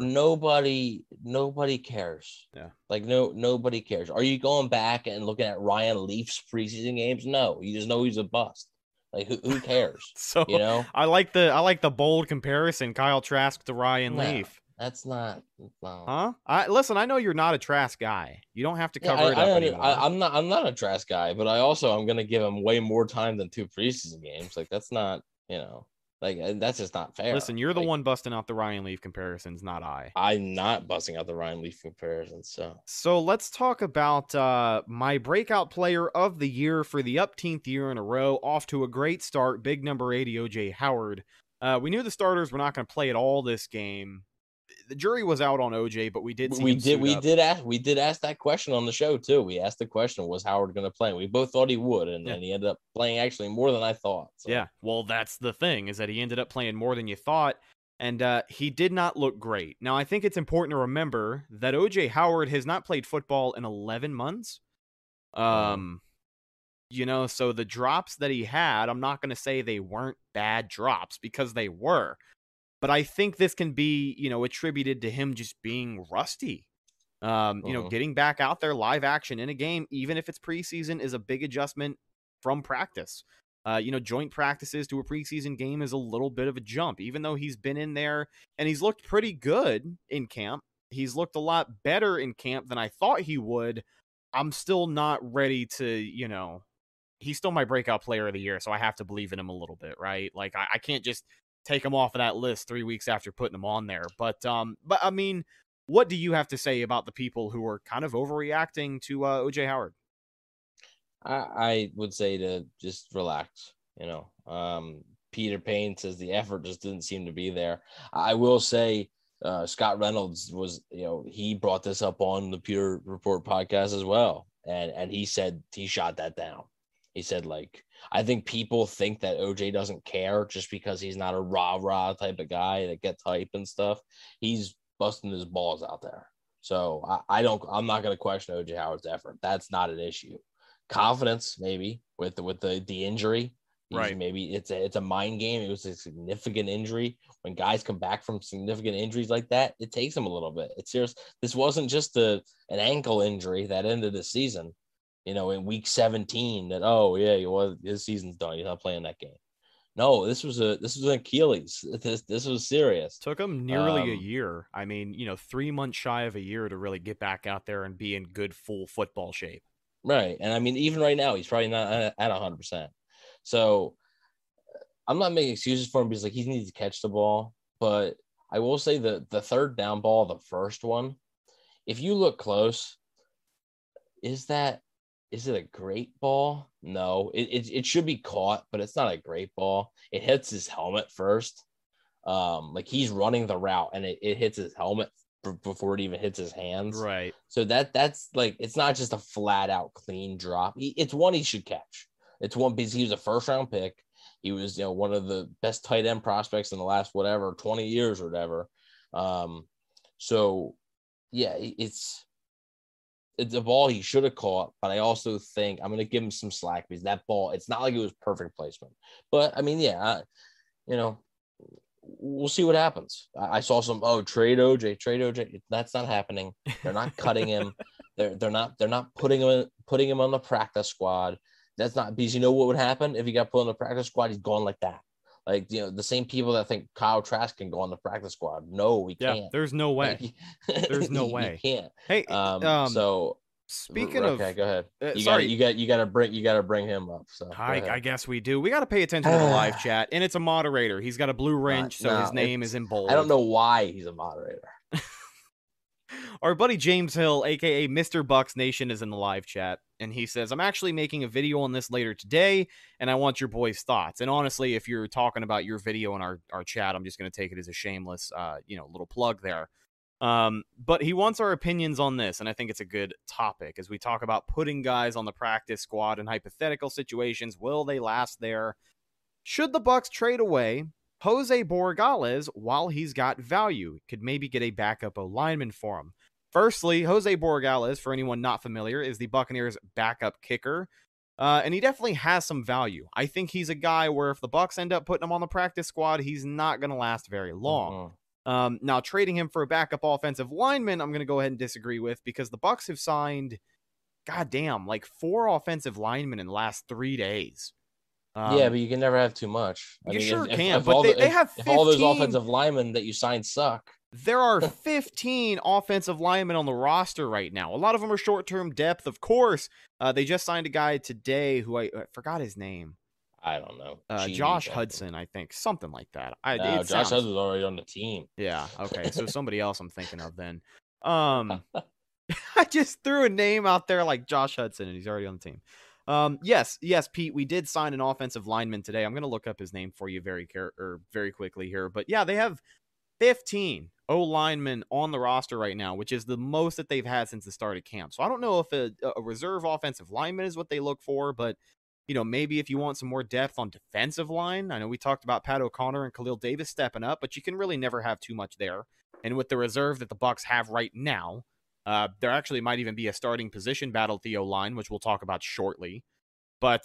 Nobody cares. Yeah, like nobody cares. Are you going back and looking at Ryan Leaf's preseason games? No, you just know he's a bust. Like who cares? So I like the bold comparison, Kyle Trask to Ryan Leaf. That's not. Huh? Listen, I know you're not a Trask guy. You don't have to cover it up anymore. I'm not a Trask guy, but I'm going to give him way more time than 2 preseason games. Like that's not, that's just not fair. Listen, you're the one busting out the Ryan Leaf comparisons, not I. I'm not busting out the Ryan Leaf comparisons. So let's talk about my breakout player of the year for the upteenth year in a row. Off to a great start. Big number 80, OJ Howard. We knew the starters were not going to play at all this game. The jury was out on OJ, but we did ask that question on the show too. We asked the question, was Howard going to play? We both thought he would, and he ended up playing actually more than I thought. So. Yeah, well, that's the thing, is that he ended up playing more than you thought, and he did not look great. Now, I think it's important to remember that OJ Howard has not played football in 11 months. So the drops that he had, I'm not going to say they weren't bad drops because they were. But I think this can be, attributed to him just being rusty. Getting back out there live action in a game, even if it's preseason, is a big adjustment from practice. Joint practices to a preseason game is a little bit of a jump, even though he's been in there and he's looked pretty good in camp. He's looked a lot better in camp than I thought he would. I'm still not ready to, he's still my breakout player of the year, so I have to believe in him a little bit, right? Like I can't just take him off of that list 3 weeks after putting him on there. But I mean, what do you have to say about the people who are kind of overreacting to OJ Howard? I would say to just relax. Peter Payne says the effort just didn't seem to be there. I will say Scott Reynolds was, he brought this up on the Pure Report podcast as well. And he said he shot that down. He said, I think people think that OJ doesn't care just because he's not a rah-rah type of guy that gets hype and stuff. He's busting his balls out there. So I'm not going to question OJ Howard's effort. That's not an issue. Confidence, maybe, with the injury. Right. Maybe it's a mind game. It was a significant injury. When guys come back from significant injuries like that, it takes them a little bit. It's serious. This wasn't just an ankle injury that ended the season. In week 17 that, his season's done. He's not playing that game. No, this was an Achilles. This was serious. Took him nearly a year. I mean, 3 months shy of a year to really get back out there and be in good full football shape. Right. And I mean, even right now, he's probably not at 100%. So I'm not making excuses for him because he needs to catch the ball. But I will say that the third down ball, the first one, if you look close, is it a great ball? No, it should be caught, but it's not a great ball. It hits his helmet first. Like he's running the route and it hits his helmet before it even hits his hands. Right. So that's like, it's not just a flat out clean drop. It's one he should catch. It's one because he was a first round pick. He was, one of the best tight end prospects in the last 20 years or whatever. So yeah, it's a ball he should have caught, but I also think I'm going to give him some slack because that ball, it's not like it was perfect placement. But I mean, yeah, we'll see what happens. I saw some, trade OJ. That's not happening. They're not cutting him. They're not putting him on the practice squad. That's not, because what would happen if he got put on the practice squad? He's gone like that. Like, the same people that think Kyle Trask can go on the practice squad. No, we can't. There's no way. There's no way. You can't. Hey, so speaking of, okay, go ahead. Sorry, you got to bring him up. So I guess we do. We got to pay attention to the live chat, and it's a moderator. He's got a blue wrench, so his name is in bold. I don't know why he's a moderator. Our buddy James Hill, aka Mr. Bucks Nation, is in the live chat, and he says, "I'm actually making a video on this later today, and I want your boys' thoughts." And honestly, if you're talking about your video in our chat, I'm just going to take it as a shameless, little plug there. But he wants our opinions on this, and I think it's a good topic as we talk about putting guys on the practice squad in hypothetical situations. Will they last there? Should the Bucks trade away Jose Borregales while he's got value? Could maybe get a backup O-lineman for him. Firstly, Jose Borregales, for anyone not familiar, is the Buccaneers' backup kicker, and he definitely has some value. I think he's a guy where if the Bucks end up putting him on the practice squad, he's not going to last very long. Now, trading him for a backup offensive lineman, I'm going to go ahead and disagree with, because the Bucks have signed, like 4 offensive linemen in the last 3 days. Yeah, but you can never have too much. They have 15, if all those offensive linemen that you signed suck. There are 15 offensive linemen on the roster right now. A lot of them are short-term depth, of course. They just signed a guy today who I forgot his name. I don't know. Josh Hudson, I think. Something like that. Josh Hudson's already on the team. Yeah, okay. So somebody else I'm thinking of then. I just threw a name out there like Josh Hudson, and he's already on the team. Yes, Pete, we did sign an offensive lineman today. I'm going to look up his name for you very quickly here. But yeah, they have 15 O-linemen on the roster right now, which is the most that they've had since the start of camp. So I don't know if a reserve offensive lineman is what they look for, but maybe if you want some more depth on defensive line. I know we talked about Pat O'Connor and Khalil Davis stepping up, but you can really never have too much there. And with the reserve that the Bucks have right now, there actually might even be a starting position battle at the O-line, which we'll talk about shortly. But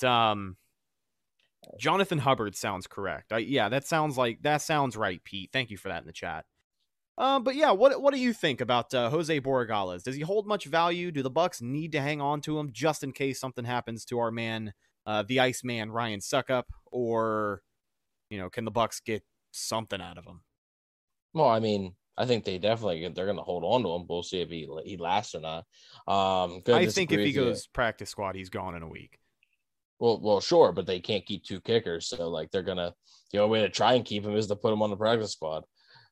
Jonathan Hubbard sounds correct. That sounds right, Pete. Thank you for that in the chat. But yeah, what do you think about Jose Borregales? Does he hold much value? Do the Bucks need to hang on to him just in case something happens to our man, the Iceman Ryan Suckup, or can the Bucks get something out of him? Well, I mean, I think they're going to hold on to him. We'll see if he lasts or not. I think if he goes practice squad, he's gone in a week. Well, sure, but they can't keep 2 kickers, so like they're gonna. The only way to try and keep him is to put him on the practice squad.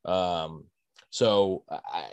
So I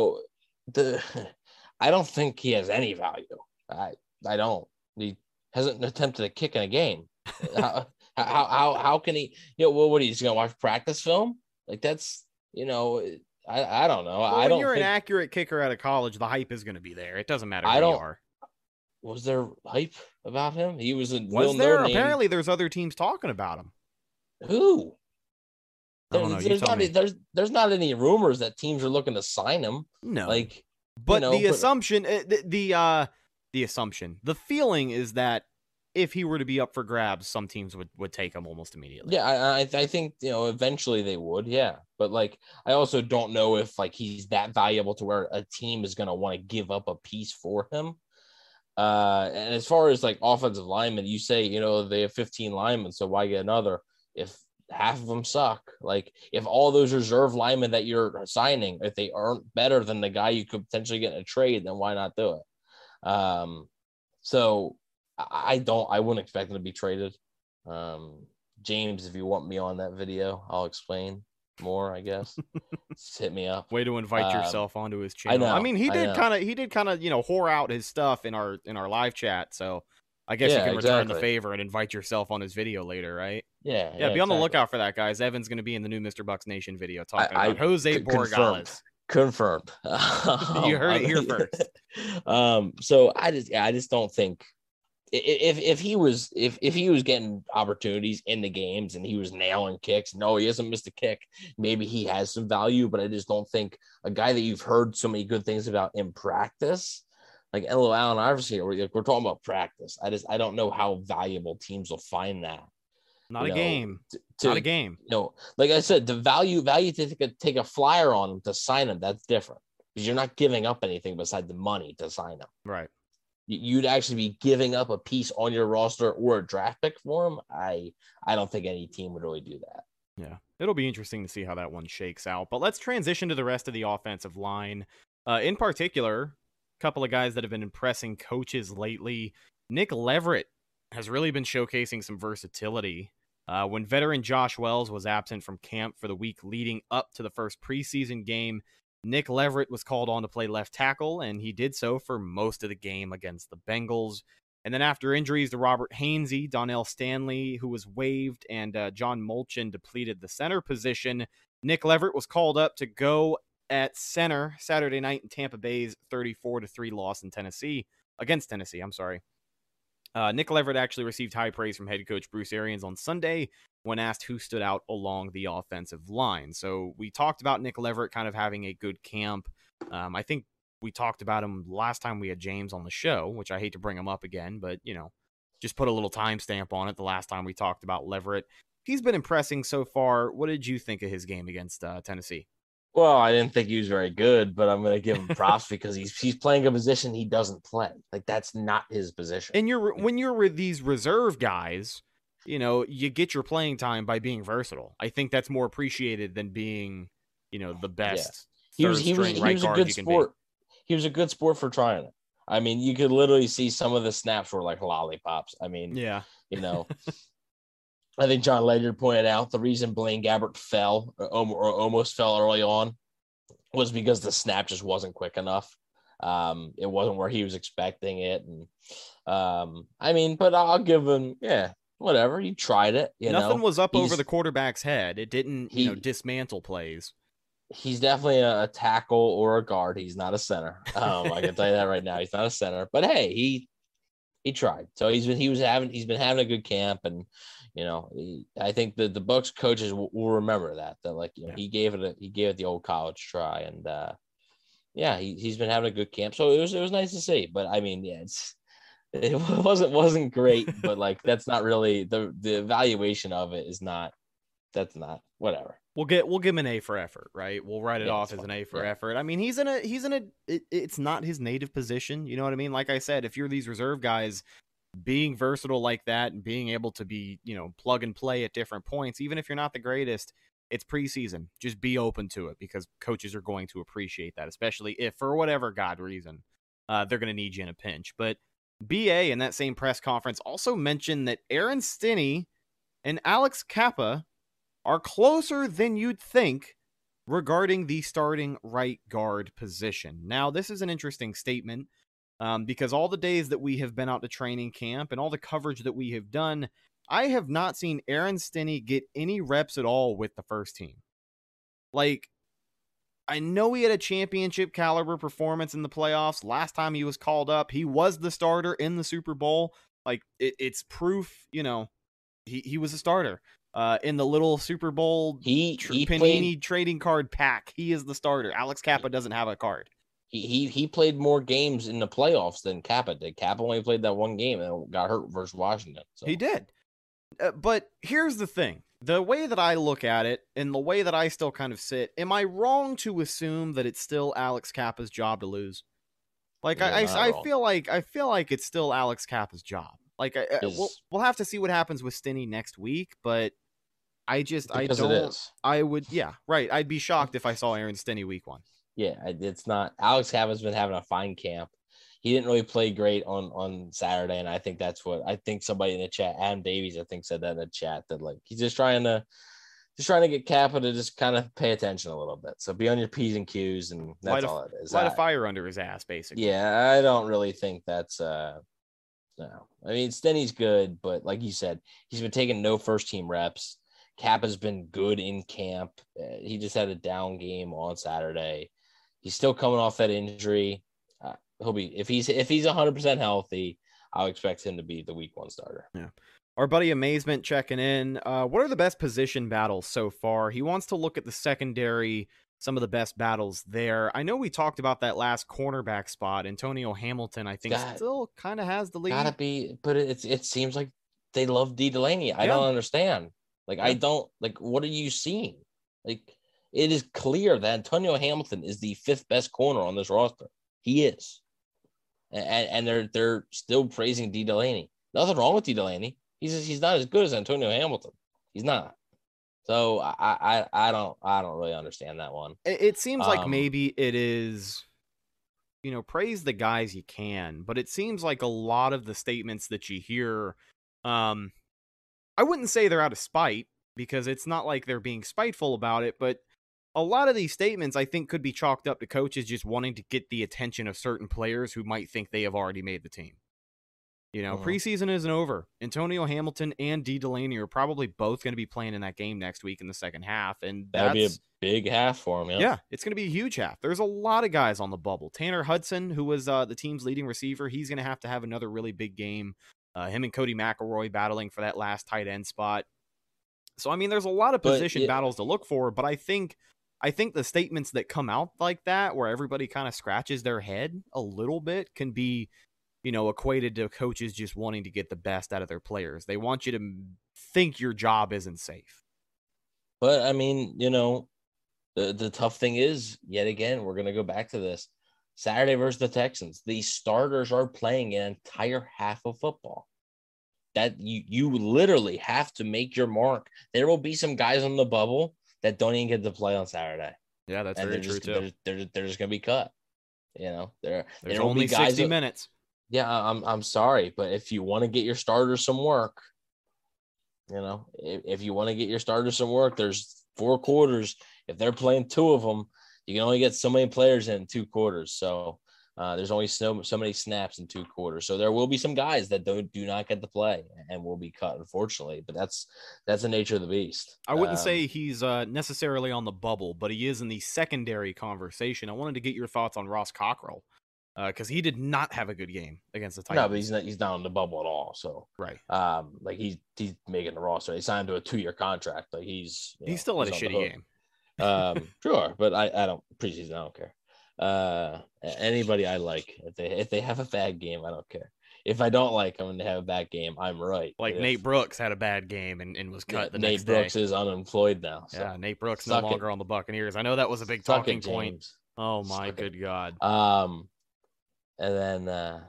don't think he has any value. I don't. He hasn't attempted a kick in a game. How can he? What are you just gonna watch practice film? Like that's I don't know. Well, when you're an accurate kicker out of college, the hype is going to be there. It doesn't matter who you are. Was there hype about him? He was a was there? Apparently, there's other teams talking about him. Who? I don't know. There's not any rumors that teams are looking to sign him. No, the assumption, the feeling is that if he were to be up for grabs, some teams would take him almost immediately. Yeah, I think eventually they would. Yeah, but like I also don't know if like he's that valuable to where a team is going to want to give up a piece for him. And as far as like offensive linemen, you say they have 15 linemen, so why get another if half of them suck? Like if all those reserve linemen that you're signing, if they aren't better than the guy you could potentially get in a trade, then why not do it? So I wouldn't expect him to be traded. James, if you want me on that video, I'll explain more, I guess. Just hit me up. Way to invite yourself onto his channel. I mean, he did kind of, whore out his stuff in our live chat. So I guess you Yeah, can return the exactly. favor and invite yourself on his video later, right? Yeah, Yeah, be on the exactly. lookout for that, guys. Evan's going to be in the new Mr. Bucks Nation video talking I about Jose confirmed. Borregales. Confirmed. You heard it here first. So I just don't think if he was getting opportunities in the games and he was nailing kicks, no, he hasn't missed a kick. Maybe he has some value, but I just don't think a guy that you've heard so many good things about in practice, like Allen Iverson, we're talking about practice. I don't know how valuable teams will find that. Not a game. Like I said, the value to take a flyer on him to sign him, that's different because you're not giving up anything besides the money to sign him. Right. You'd actually be giving up a piece on your roster or a draft pick for him. I don't think any team would really do that. Yeah, it'll be interesting to see how that one shakes out. But let's transition to the rest of the offensive line. In particular, a couple of guys that have been impressing coaches lately. Nick Leverett has really been showcasing some versatility. When veteran Josh Wells was absent from camp for the week leading up to the first preseason game, Nick Leverett was called on to play left tackle, and he did so for most of the game against the Bengals. And then after injuries to Robert Hainsey, Donnell Stanley, who was waived, and John Molchin depleted the center position, Nick Leverett was called up to go at center Saturday night in Tampa Bay's 34-3 loss in against Tennessee. Nick Leverett actually received high praise from head coach Bruce Arians on Sunday when asked who stood out along the offensive line. So we talked about Nick Leverett kind of having a good camp. I think we talked about him last time we had James on the show, which I hate to bring him up again, but, just put a little timestamp on it the last time we talked about Leverett. He's been impressing so far. What did you think of his game against Tennessee? Well, I didn't think he was very good, but I'm going to give him props because he's playing a position he doesn't play. Like, that's not his position. And when you're with these reserve guys, you get your playing time by being versatile. I think that's more appreciated than being, the best. Yeah. He was a good sport. He was a good sport for trying it. I mean, you could literally see some of the snaps were like lollipops. I mean, yeah, I think John Ledyard pointed out the reason Blaine Gabbert fell or almost fell early on was because the snap just wasn't quick enough. It wasn't where he was expecting it. And but I'll give him, whatever. He tried it. Nothing was up over the quarterback's head. It didn't, dismantle plays. He's definitely a tackle or a guard. He's not a center. I can tell you that right now. He's not a center. But hey, he tried. So he's been having a good camp, and I think that the Bucks coaches will remember that he gave it the old college try, and he's been having a good camp. So it was nice to see. But I mean, it wasn't great, but that's not really the evaluation of it is not. That's not whatever. We'll give him an A for effort, right? We'll write it off as an A for effort. I mean, it's not his native position. You know what I mean? Like I said, if you're these reserve guys, being versatile like that and being able to be, plug and play at different points, even if you're not the greatest, it's preseason. Just be open to it because coaches are going to appreciate that, especially if for whatever God reason, they're going to need you in a pinch. But BA in that same press conference also mentioned that Aaron Stinnie and Alex Kappa are closer than you'd think regarding the starting right guard position. Now, this is an interesting statement because all the days that we have been out to training camp and all the coverage that we have done, I have not seen Aaron Stinnie get any reps at all with the first team. I know he had a championship caliber performance in the playoffs. Last time he was called up, he was the starter in the Super Bowl. It's proof, he was a starter. In the little Super Bowl Panini trading card pack, he is the starter. Alex Kappa doesn't have a card. He played more games in the playoffs than Kappa did. Kappa only played that one game and got hurt versus Washington. So. He did. But here's the thing. The way that I look at it and the way that I still kind of sit, am I wrong to assume that it's still Alex Kappa's job to lose? I feel like it's still Alex Kappa's job. We'll have to see what happens with Stinnie next week, but I'd be shocked if I saw Aaron Stinnie week 1. Yeah, it's not. Alex Kappa's been having a fine camp. He didn't really play great on Saturday, and I think that's what I think somebody in the chat, Adam Davies, I think said that in the chat that he's just trying to get Kappa to just kind of pay attention a little bit. So be on your P's and Q's, and that's all it is. Light a fire under his ass, basically. Yeah, I don't really think that's No. I mean, Stenny's good, but like you said, he's been taking no first-team reps. Cap has been good in camp. He just had a down game on Saturday. He's still coming off that injury. He'll be if he's 100% healthy, I'll expect him to be the week 1 starter. Yeah. Our buddy Amazement checking in. What are the best position battles so far? He wants to look at the secondary, some of the best battles there. I know we talked about that last cornerback spot. Antonio Hamilton, I think, still kind of has the lead. Gotta be, but it seems like they love D. Delaney. I don't understand. Like, I don't, like, what are you seeing? Like, it is clear that Antonio Hamilton is the 5th best corner on this roster. He is. And they're still praising D. Delaney. Nothing wrong with D. Delaney. He's not as good as Antonio Hamilton. He's not. So I don't really understand that one. It seems like maybe it is, praise the guys you can, but it seems like a lot of the statements that you hear, I wouldn't say they're out of spite, because it's not like they're being spiteful about it, but a lot of these statements I think could be chalked up to coaches just wanting to get the attention of certain players who might think they have already made the team. Preseason isn't over. Antonio Hamilton and D. Delaney are probably both going to be playing in that game next week in the second half. And that'll be a big half for him. Yeah, it's going to be a huge half. There's a lot of guys on the bubble. Tanner Hudson, who was the team's leading receiver, he's going to have another really big game. Him and Cody McElroy battling for that last tight end spot. So, I mean, there's a lot of position battles to look for, but I think the statements that come out like that, where everybody kind of scratches their head a little bit, can be, equated to coaches just wanting to get the best out of their players. They want you to think your job isn't safe. But, I mean, the tough thing is, yet again, we're going to go back to this. Saturday versus the Texans, the starters are playing an entire half of football. That you literally have to make your mark. There will be some guys on the bubble that don't even get to play on Saturday. Yeah, that's very true, too. They're just going to be cut. There's only 60 minutes. Yeah, I'm sorry, but if you want to get your starters some work, if you want to get your starters some work, there's 4 quarters. If they're playing 2 of them, you can only get so many players in 2 quarters. So there's only so many snaps in 2 quarters. So there will be some guys that do not get to play and will be cut, unfortunately. But that's the nature of the beast. I wouldn't say he's necessarily on the bubble, but he is in the secondary conversation. I wanted to get your thoughts on Ross Cockrell. Because he did not have a good game against the Titans. No, but he's not on the bubble at all. So right, like he's making the roster. He signed to a 2-year contract. Like he's still had a shitty game. Sure, but I don't preseason. I don't care. Anybody I like, if they have a bad game, I don't care. If I don't like them and they have a bad game, I'm right. Like Nate Brooks had a bad game and was cut the next day. Nate Brooks is unemployed now. So. Yeah, Nate Brooks no longer on the Buccaneers. I know that was a big talking point. Oh my good God. And then,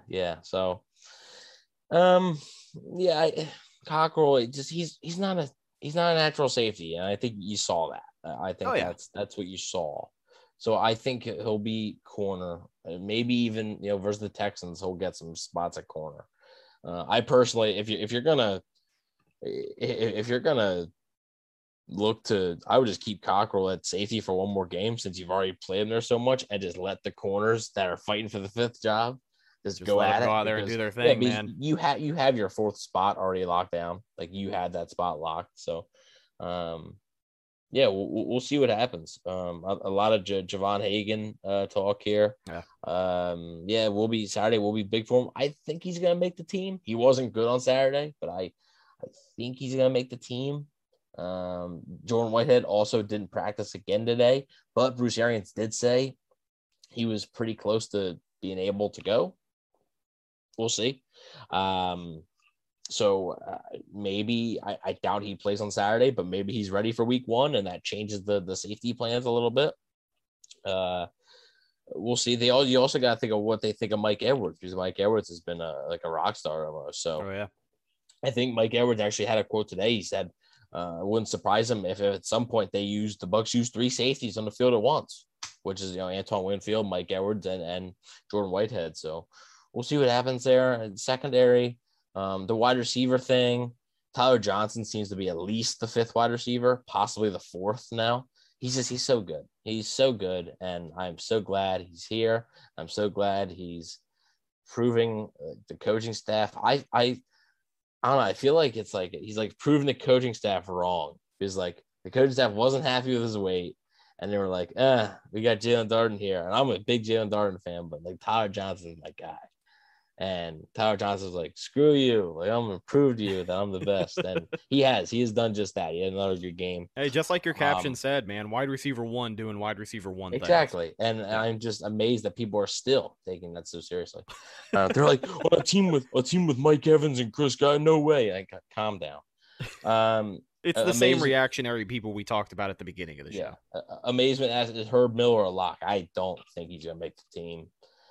Cockrell, he's not a natural safety, and I think you saw that. I think that's what you saw. So I think he'll be corner, maybe even versus the Texans, he'll get some spots at corner. I personally, if you're gonna look to, I would just keep Cockrell at safety for one more game since you've already played him there so much, and just let the corners that are fighting for the 5th job just go at it. Go out there and do their thing, man. You have your 4th spot already locked down. Like you had that spot locked. So, we'll see what happens. A lot of Javon Hagan talk here. Yeah. Saturday will be big for him. I think he's gonna make the team. He wasn't good on Saturday, but I think he's gonna make the team. Jordan Whitehead also didn't practice again today, but Bruce Arians did say he was pretty close to being able to go. We'll see. Maybe I doubt he plays on Saturday, but maybe he's ready for week 1, and that changes the safety plans a little bit. We'll see. You also got to think of what they think of Mike Edwards, because Mike Edwards has been like a rock star almost. So I think Mike Edwards actually had a quote today. He said, it wouldn't surprise him if at some point the Bucs use 3 safeties on the field at once, which is Antoine Winfield, Mike Edwards, and Jordan Whitehead. So we'll see what happens there. And secondary, the wide receiver thing, Tyler Johnson seems to be at least the 5th wide receiver, possibly the 4th now. He's so good. He's so good, and I'm so glad he's here. I'm so glad he's proving the coaching staff. I don't know. I feel like it's like he's like proving the coaching staff wrong because like the coaching staff wasn't happy with his weight, and they were like, we got Jalen Darden here, and I'm a big Jalen Darden fan, but like Tyler Johnson's my guy. And Tyler Johnson's like, screw you. Like, I'm going to prove to you that I'm the best. And he has done just that. He had another good game. Hey, just like your caption said, man, wide receiver one doing wide receiver one exactly. things. And I'm just amazed that people are still taking that so seriously. They're like, well, a team with Mike Evans and Chris Guy. No way. Like, calm down. It's the same reactionary people we talked about at the beginning of the show. Amazement as is Herb Miller a lock. I don't think he's going to make the team.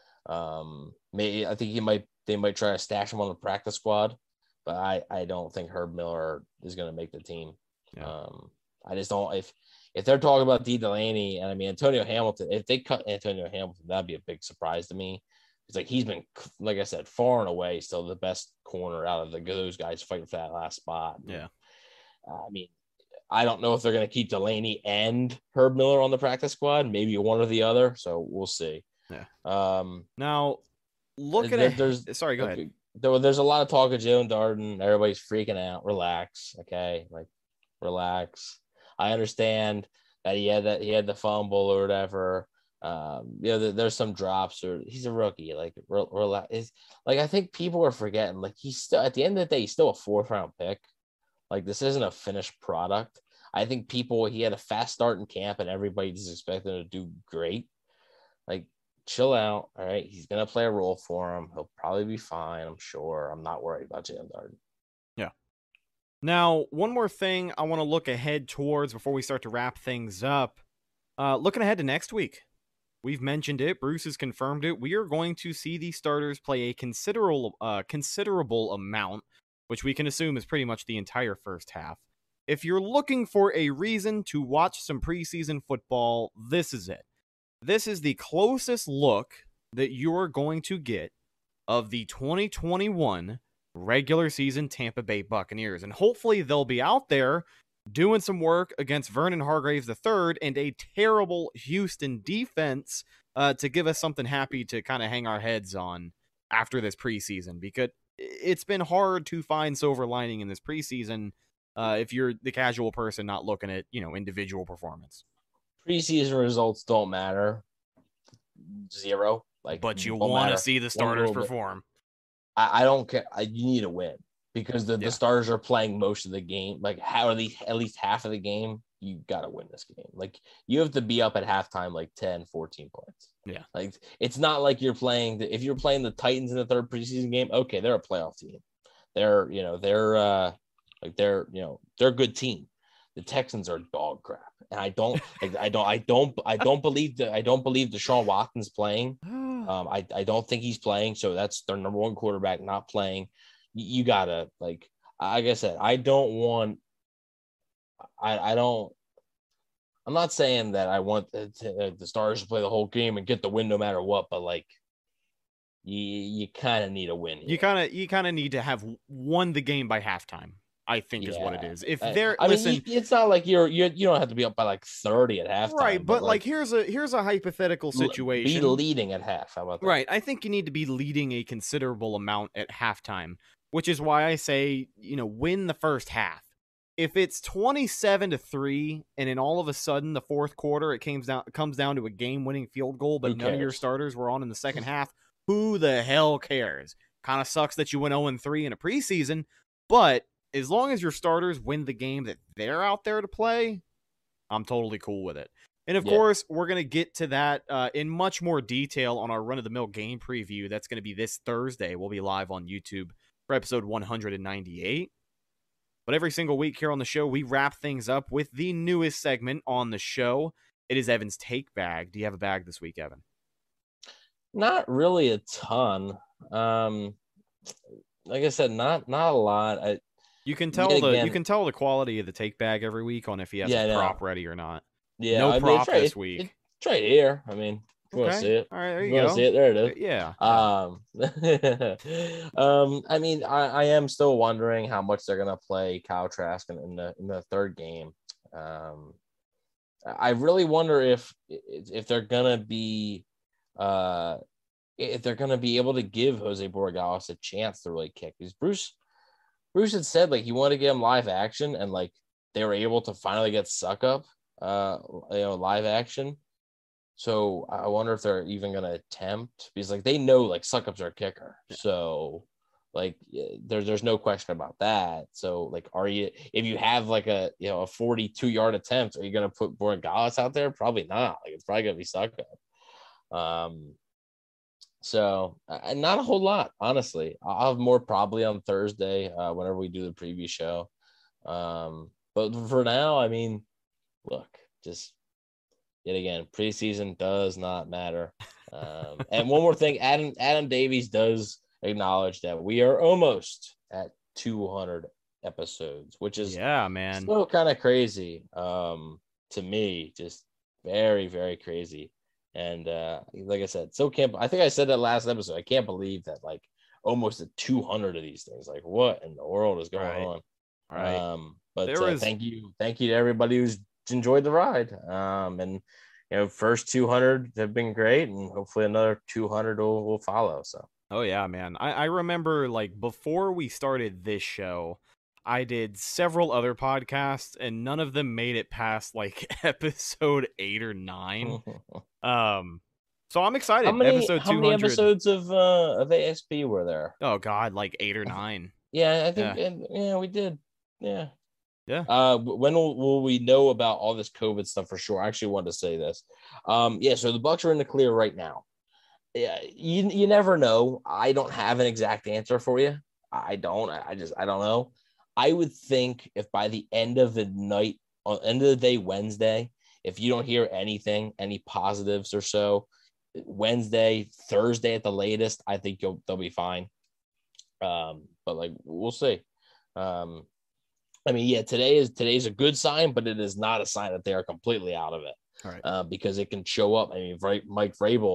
Maybe I think they might try to stash him on the practice squad, but I don't think Herb Miller is going to make the team. Yeah. I just don't. If they're talking about D. Delaney and I mean Antonio Hamilton, if they cut Antonio Hamilton, that'd be a big surprise to me. It's like he's been, like I said, far and away still the best corner out of those guys fighting for that last spot. Yeah. I mean, I don't know if they're going to keep Delaney and Herb Miller on the practice squad, maybe one or the other. So we'll see. Yeah. Now, looking at sorry, go ahead. There's a lot of talk of Jalen Darden. Everybody's freaking out. Relax, okay? Like, relax. I understand that he had the fumble or whatever. There's some drops or he's a rookie. Like, relax. Like I think people are forgetting. Like he's still at the end of the day, he's still a 4th-round pick. Like this isn't a finished product. I think he had a fast start in camp and everybody just expected him to do great. Like, chill out. All right. He's going to play a role for him. He'll probably be fine. I'm sure. I'm not worried about Jalen Darden. Yeah. Now, one more thing I want to look ahead towards before we start to wrap things up. Looking ahead to next week. We've mentioned it. Bruce has confirmed it. We are going to see the starters play a considerable amount, which we can assume is pretty much the entire first half. If you're looking for a reason to watch some preseason football, this is it. This is the closest look that you're going to get of the 2021 regular season Tampa Bay Buccaneers. And hopefully they'll be out there doing some work against Vernon Hargreaves III and a terrible Houston defense to give us something happy to kind of hang our heads on after this preseason, because it's been hard to find silver lining in this preseason if you're the casual person not looking at, individual performance. Preseason results don't matter. 0. But you want to see the starters perform. I don't care. You need to win because the starters are playing most of the game. Like at least half of the game, you got to win this game. Like you have to be up at halftime, like 10, 14 points. Yeah. Like it's not like you're playing if you're playing the Titans in the 3rd preseason game. Okay, they're a playoff team. They're a good team. The Texans are dog crap. And I don't believe Deshaun Watson's playing. I don't think he's playing. So that's their number 1 quarterback not playing. You gotta like I said, I'm not saying that I want the Stars to play the whole game and get the win no matter what, but like you kind of need a win here. You kind of need to have won the game by halftime. I think is what it is. If they're it's not like you don't have to be up by like 30 at halftime. Right, but like here's a hypothetical situation. Be leading at half. How about that? Right, I think you need to be leading a considerable amount at halftime, which is why I say, win the first half. If it's 27-3 and then all of a sudden the 4th quarter it comes down to a game-winning field goal, but none of your starters were on in the second half, who the hell cares? Kind of sucks that you went 0-3 in a preseason, but as long as your starters win the game that they're out there to play, I'm totally cool with it. And of course, we're going to get to that in much more detail on our run-of-the-mill game preview. That's going to be this Thursday. We'll be live on YouTube for episode 198. But every single week here on the show, we wrap things up with the newest segment on the show. It is Evan's Take Bag. Do you have a bag this week, Evan? Not really a ton. Like I said, not a lot. You can tell the quality of the take bag every week on if he has a prop ready or not. Yeah, no prop this week. It's right here. I mean, you want to see it? All right, there you go. See it? There it is. Yeah. I mean, I am still wondering how much they're gonna play Kyle Trask in the 3rd game. I really wonder if they're gonna be if they're going to be able to give Jose Borregales a chance to really kick. Because Bruce had said like he wanted to get him live action, and like they were able to finally get Succop, live action. So I wonder if they're even going to attempt, because like they know like Succop's our kicker. Yeah. So like there's no question about that. So like, if you have like a 42-yard attempt, are you going to put Borregales out there? Probably not. Like it's probably going to be Succop. So not a whole lot, honestly. I'll have more probably on Thursday whenever we do the preview show. But for now, I mean, look, just yet again, preseason does not matter. And one more thing, Adam Davies does acknowledge that we are almost at 200 episodes, which is still kind of crazy to me, just very, very crazy. And like I said, I think I said that last episode. I can't believe that like almost at 200 of these things. Like what in the world is going on? Right. But thank you to everybody who's enjoyed the ride. And first 200 have been great, and hopefully another 200 will follow. So. Oh yeah, man. I remember like before we started this show, I did several other podcasts, and none of them made it past like episode 8 or 9. So I'm excited. How many episodes of ASP were there? Oh God, like 8 or 9. Yeah, I think we did. Yeah. Yeah. When will we know about all this COVID stuff for sure? I actually wanted to say this. So the Bucs are in the clear right now. Yeah, you never know. I don't have an exact answer for you. I don't know. I would think if by the end of the night, end of the day, Wednesday, if you don't hear anything, any positives or so, Wednesday, Thursday at the latest, I think they'll be fine. But like we'll see. Today's a good sign, but it is not a sign that they are completely out of it. All right. Because it can show up. I mean, Mike Vrabel,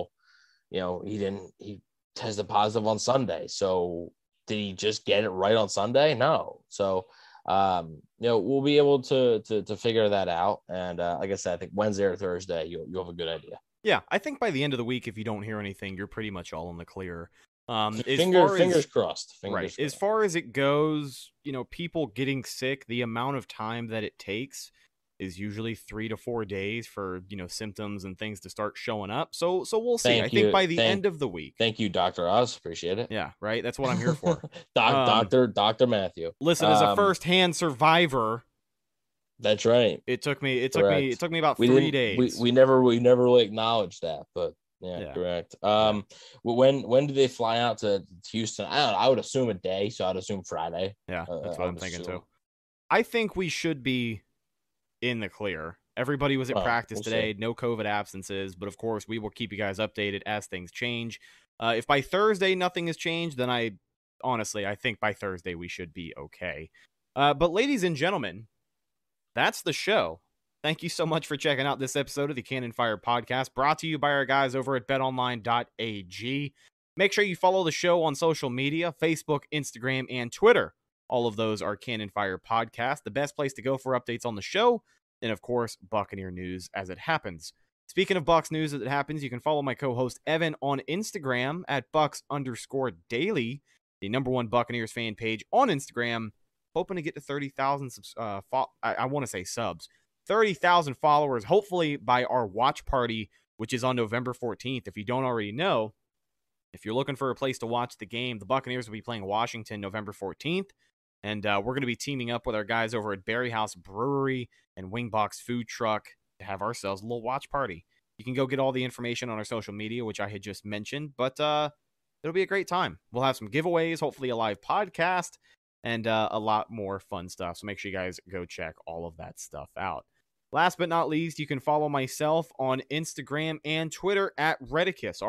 he tested positive on Sunday. So did he just get it right on Sunday? No. So, we'll be able to figure that out. And like I said, I think Wednesday or Thursday, you'll have a good idea. Yeah, I think by the end of the week, if you don't hear anything, you're pretty much all in the clear. Fingers crossed. Crossed. As far as it goes, people getting sick, the amount of time that it takes is usually 3 to 4 days for, symptoms and things to start showing up. So we'll see. I think by the end of the week. Thank you, Dr. Oz. Appreciate it. Yeah, right. That's what I'm here for. Dr. Matthew. Listen, as a first-hand survivor. That's right. It took me about 3 days. We never really acknowledged that, but yeah. Correct. When do they fly out to Houston? I don't know. I would assume a day, so I'd assume Friday. Yeah, that's what I'm thinking too. I think we should be in the clear. Everybody was at practice today. No COVID absences, but of course we will keep you guys updated as things change. If by Thursday nothing has changed, then I think by Thursday we should be okay. But ladies and gentlemen, that's the show. Thank you so much for checking out this episode of the Cannon Fire Podcast, brought to you by our guys over at betonline.ag. Make sure you follow the show on social media, Facebook, Instagram, and Twitter. All of those are Cannon Fire Podcast, the best place to go for updates on the show, and of course, Buccaneer news as it happens. Speaking of Bucs news as it happens, you can follow my co-host Evan on Instagram at Bucs_daily, the #1 Buccaneers fan page on Instagram. Hoping to get to 30,000 subs. 30,000 followers, hopefully by our watch party, which is on November 14th. If you don't already know, if you're looking for a place to watch the game, the Buccaneers will be playing Washington November 14th. And we're going to be teaming up with our guys over at Berry House Brewery and Wingbox Food Truck to have ourselves a little watch party. You can go get all the information on our social media, which I had just mentioned, but it'll be a great time. We'll have some giveaways, hopefully a live podcast, and a lot more fun stuff. So make sure you guys go check all of that stuff out. Last but not least, you can follow myself on Instagram and Twitter at Rhettakus,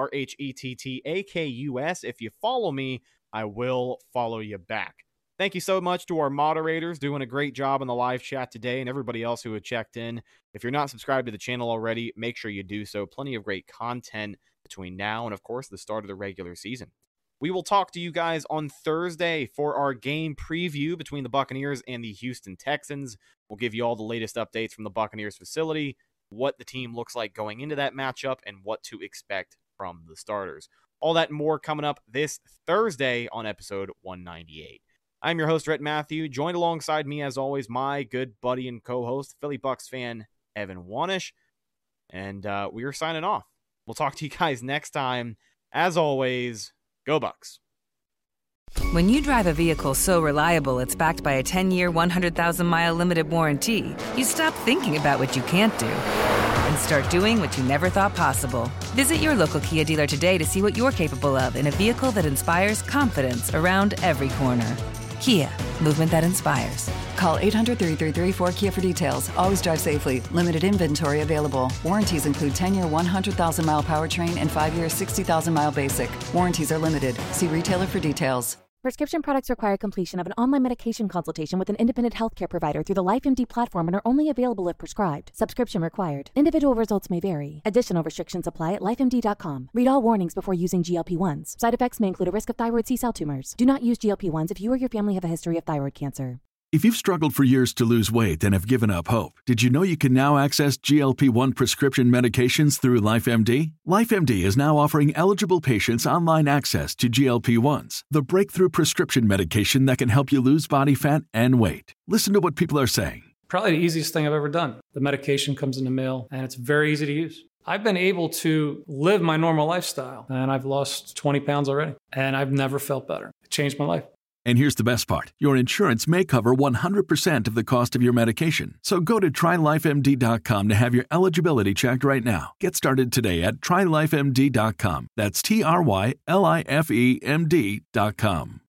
RHETTAKUS. If you follow me, I will follow you back. Thank you so much to our moderators doing a great job in the live chat today, and everybody else who had checked in. If you're not subscribed to the channel already, make sure you do so. Plenty of great content between now and, of course, the start of the regular season. We will talk to you guys on Thursday for our game preview between the Buccaneers and the Houston Texans. We'll give you all the latest updates from the Buccaneers facility, what the team looks like going into that matchup, and what to expect from the starters. All that and more coming up this Thursday on episode 198. I'm your host, Rhett Matthew, joined alongside me, as always, my good buddy and co-host, Philly Bucks fan, Evan Wanish. And we are signing off. We'll talk to you guys next time. As always, go Bucks. When you drive a vehicle so reliable it's backed by a 10-year, 100,000-mile limited warranty, you stop thinking about what you can't do and start doing what you never thought possible. Visit your local Kia dealer today to see what you're capable of in a vehicle that inspires confidence around every corner. Kia, movement that inspires. Call 800-333-4KIA for details. Always drive safely. Limited inventory available. Warranties include 10-year 100,000-mile powertrain and 5-year 60,000-mile basic. Warranties are limited. See retailer for details. Prescription products require completion of an online medication consultation with an independent healthcare provider through the LifeMD platform and are only available if prescribed. Subscription required. Individual results may vary. Additional restrictions apply at lifemd.com. Read all warnings before using GLP-1s. Side effects may include a risk of thyroid C-cell tumors. Do not use GLP-1s if you or your family have a history of thyroid cancer. If you've struggled for years to lose weight and have given up hope, did you know you can now access GLP-1 prescription medications through LifeMD? LifeMD is now offering eligible patients online access to GLP-1s, the breakthrough prescription medication that can help you lose body fat and weight. Listen to what people are saying. Probably the easiest thing I've ever done. The medication comes in the mail, and it's very easy to use. I've been able to live my normal lifestyle, and I've lost 20 pounds already, and I've never felt better. It changed my life. And here's the best part. Your insurance may cover 100% of the cost of your medication. So go to TryLifeMD.com to have your eligibility checked right now. Get started today at TryLifeMD.com. That's TryLifeMD.com.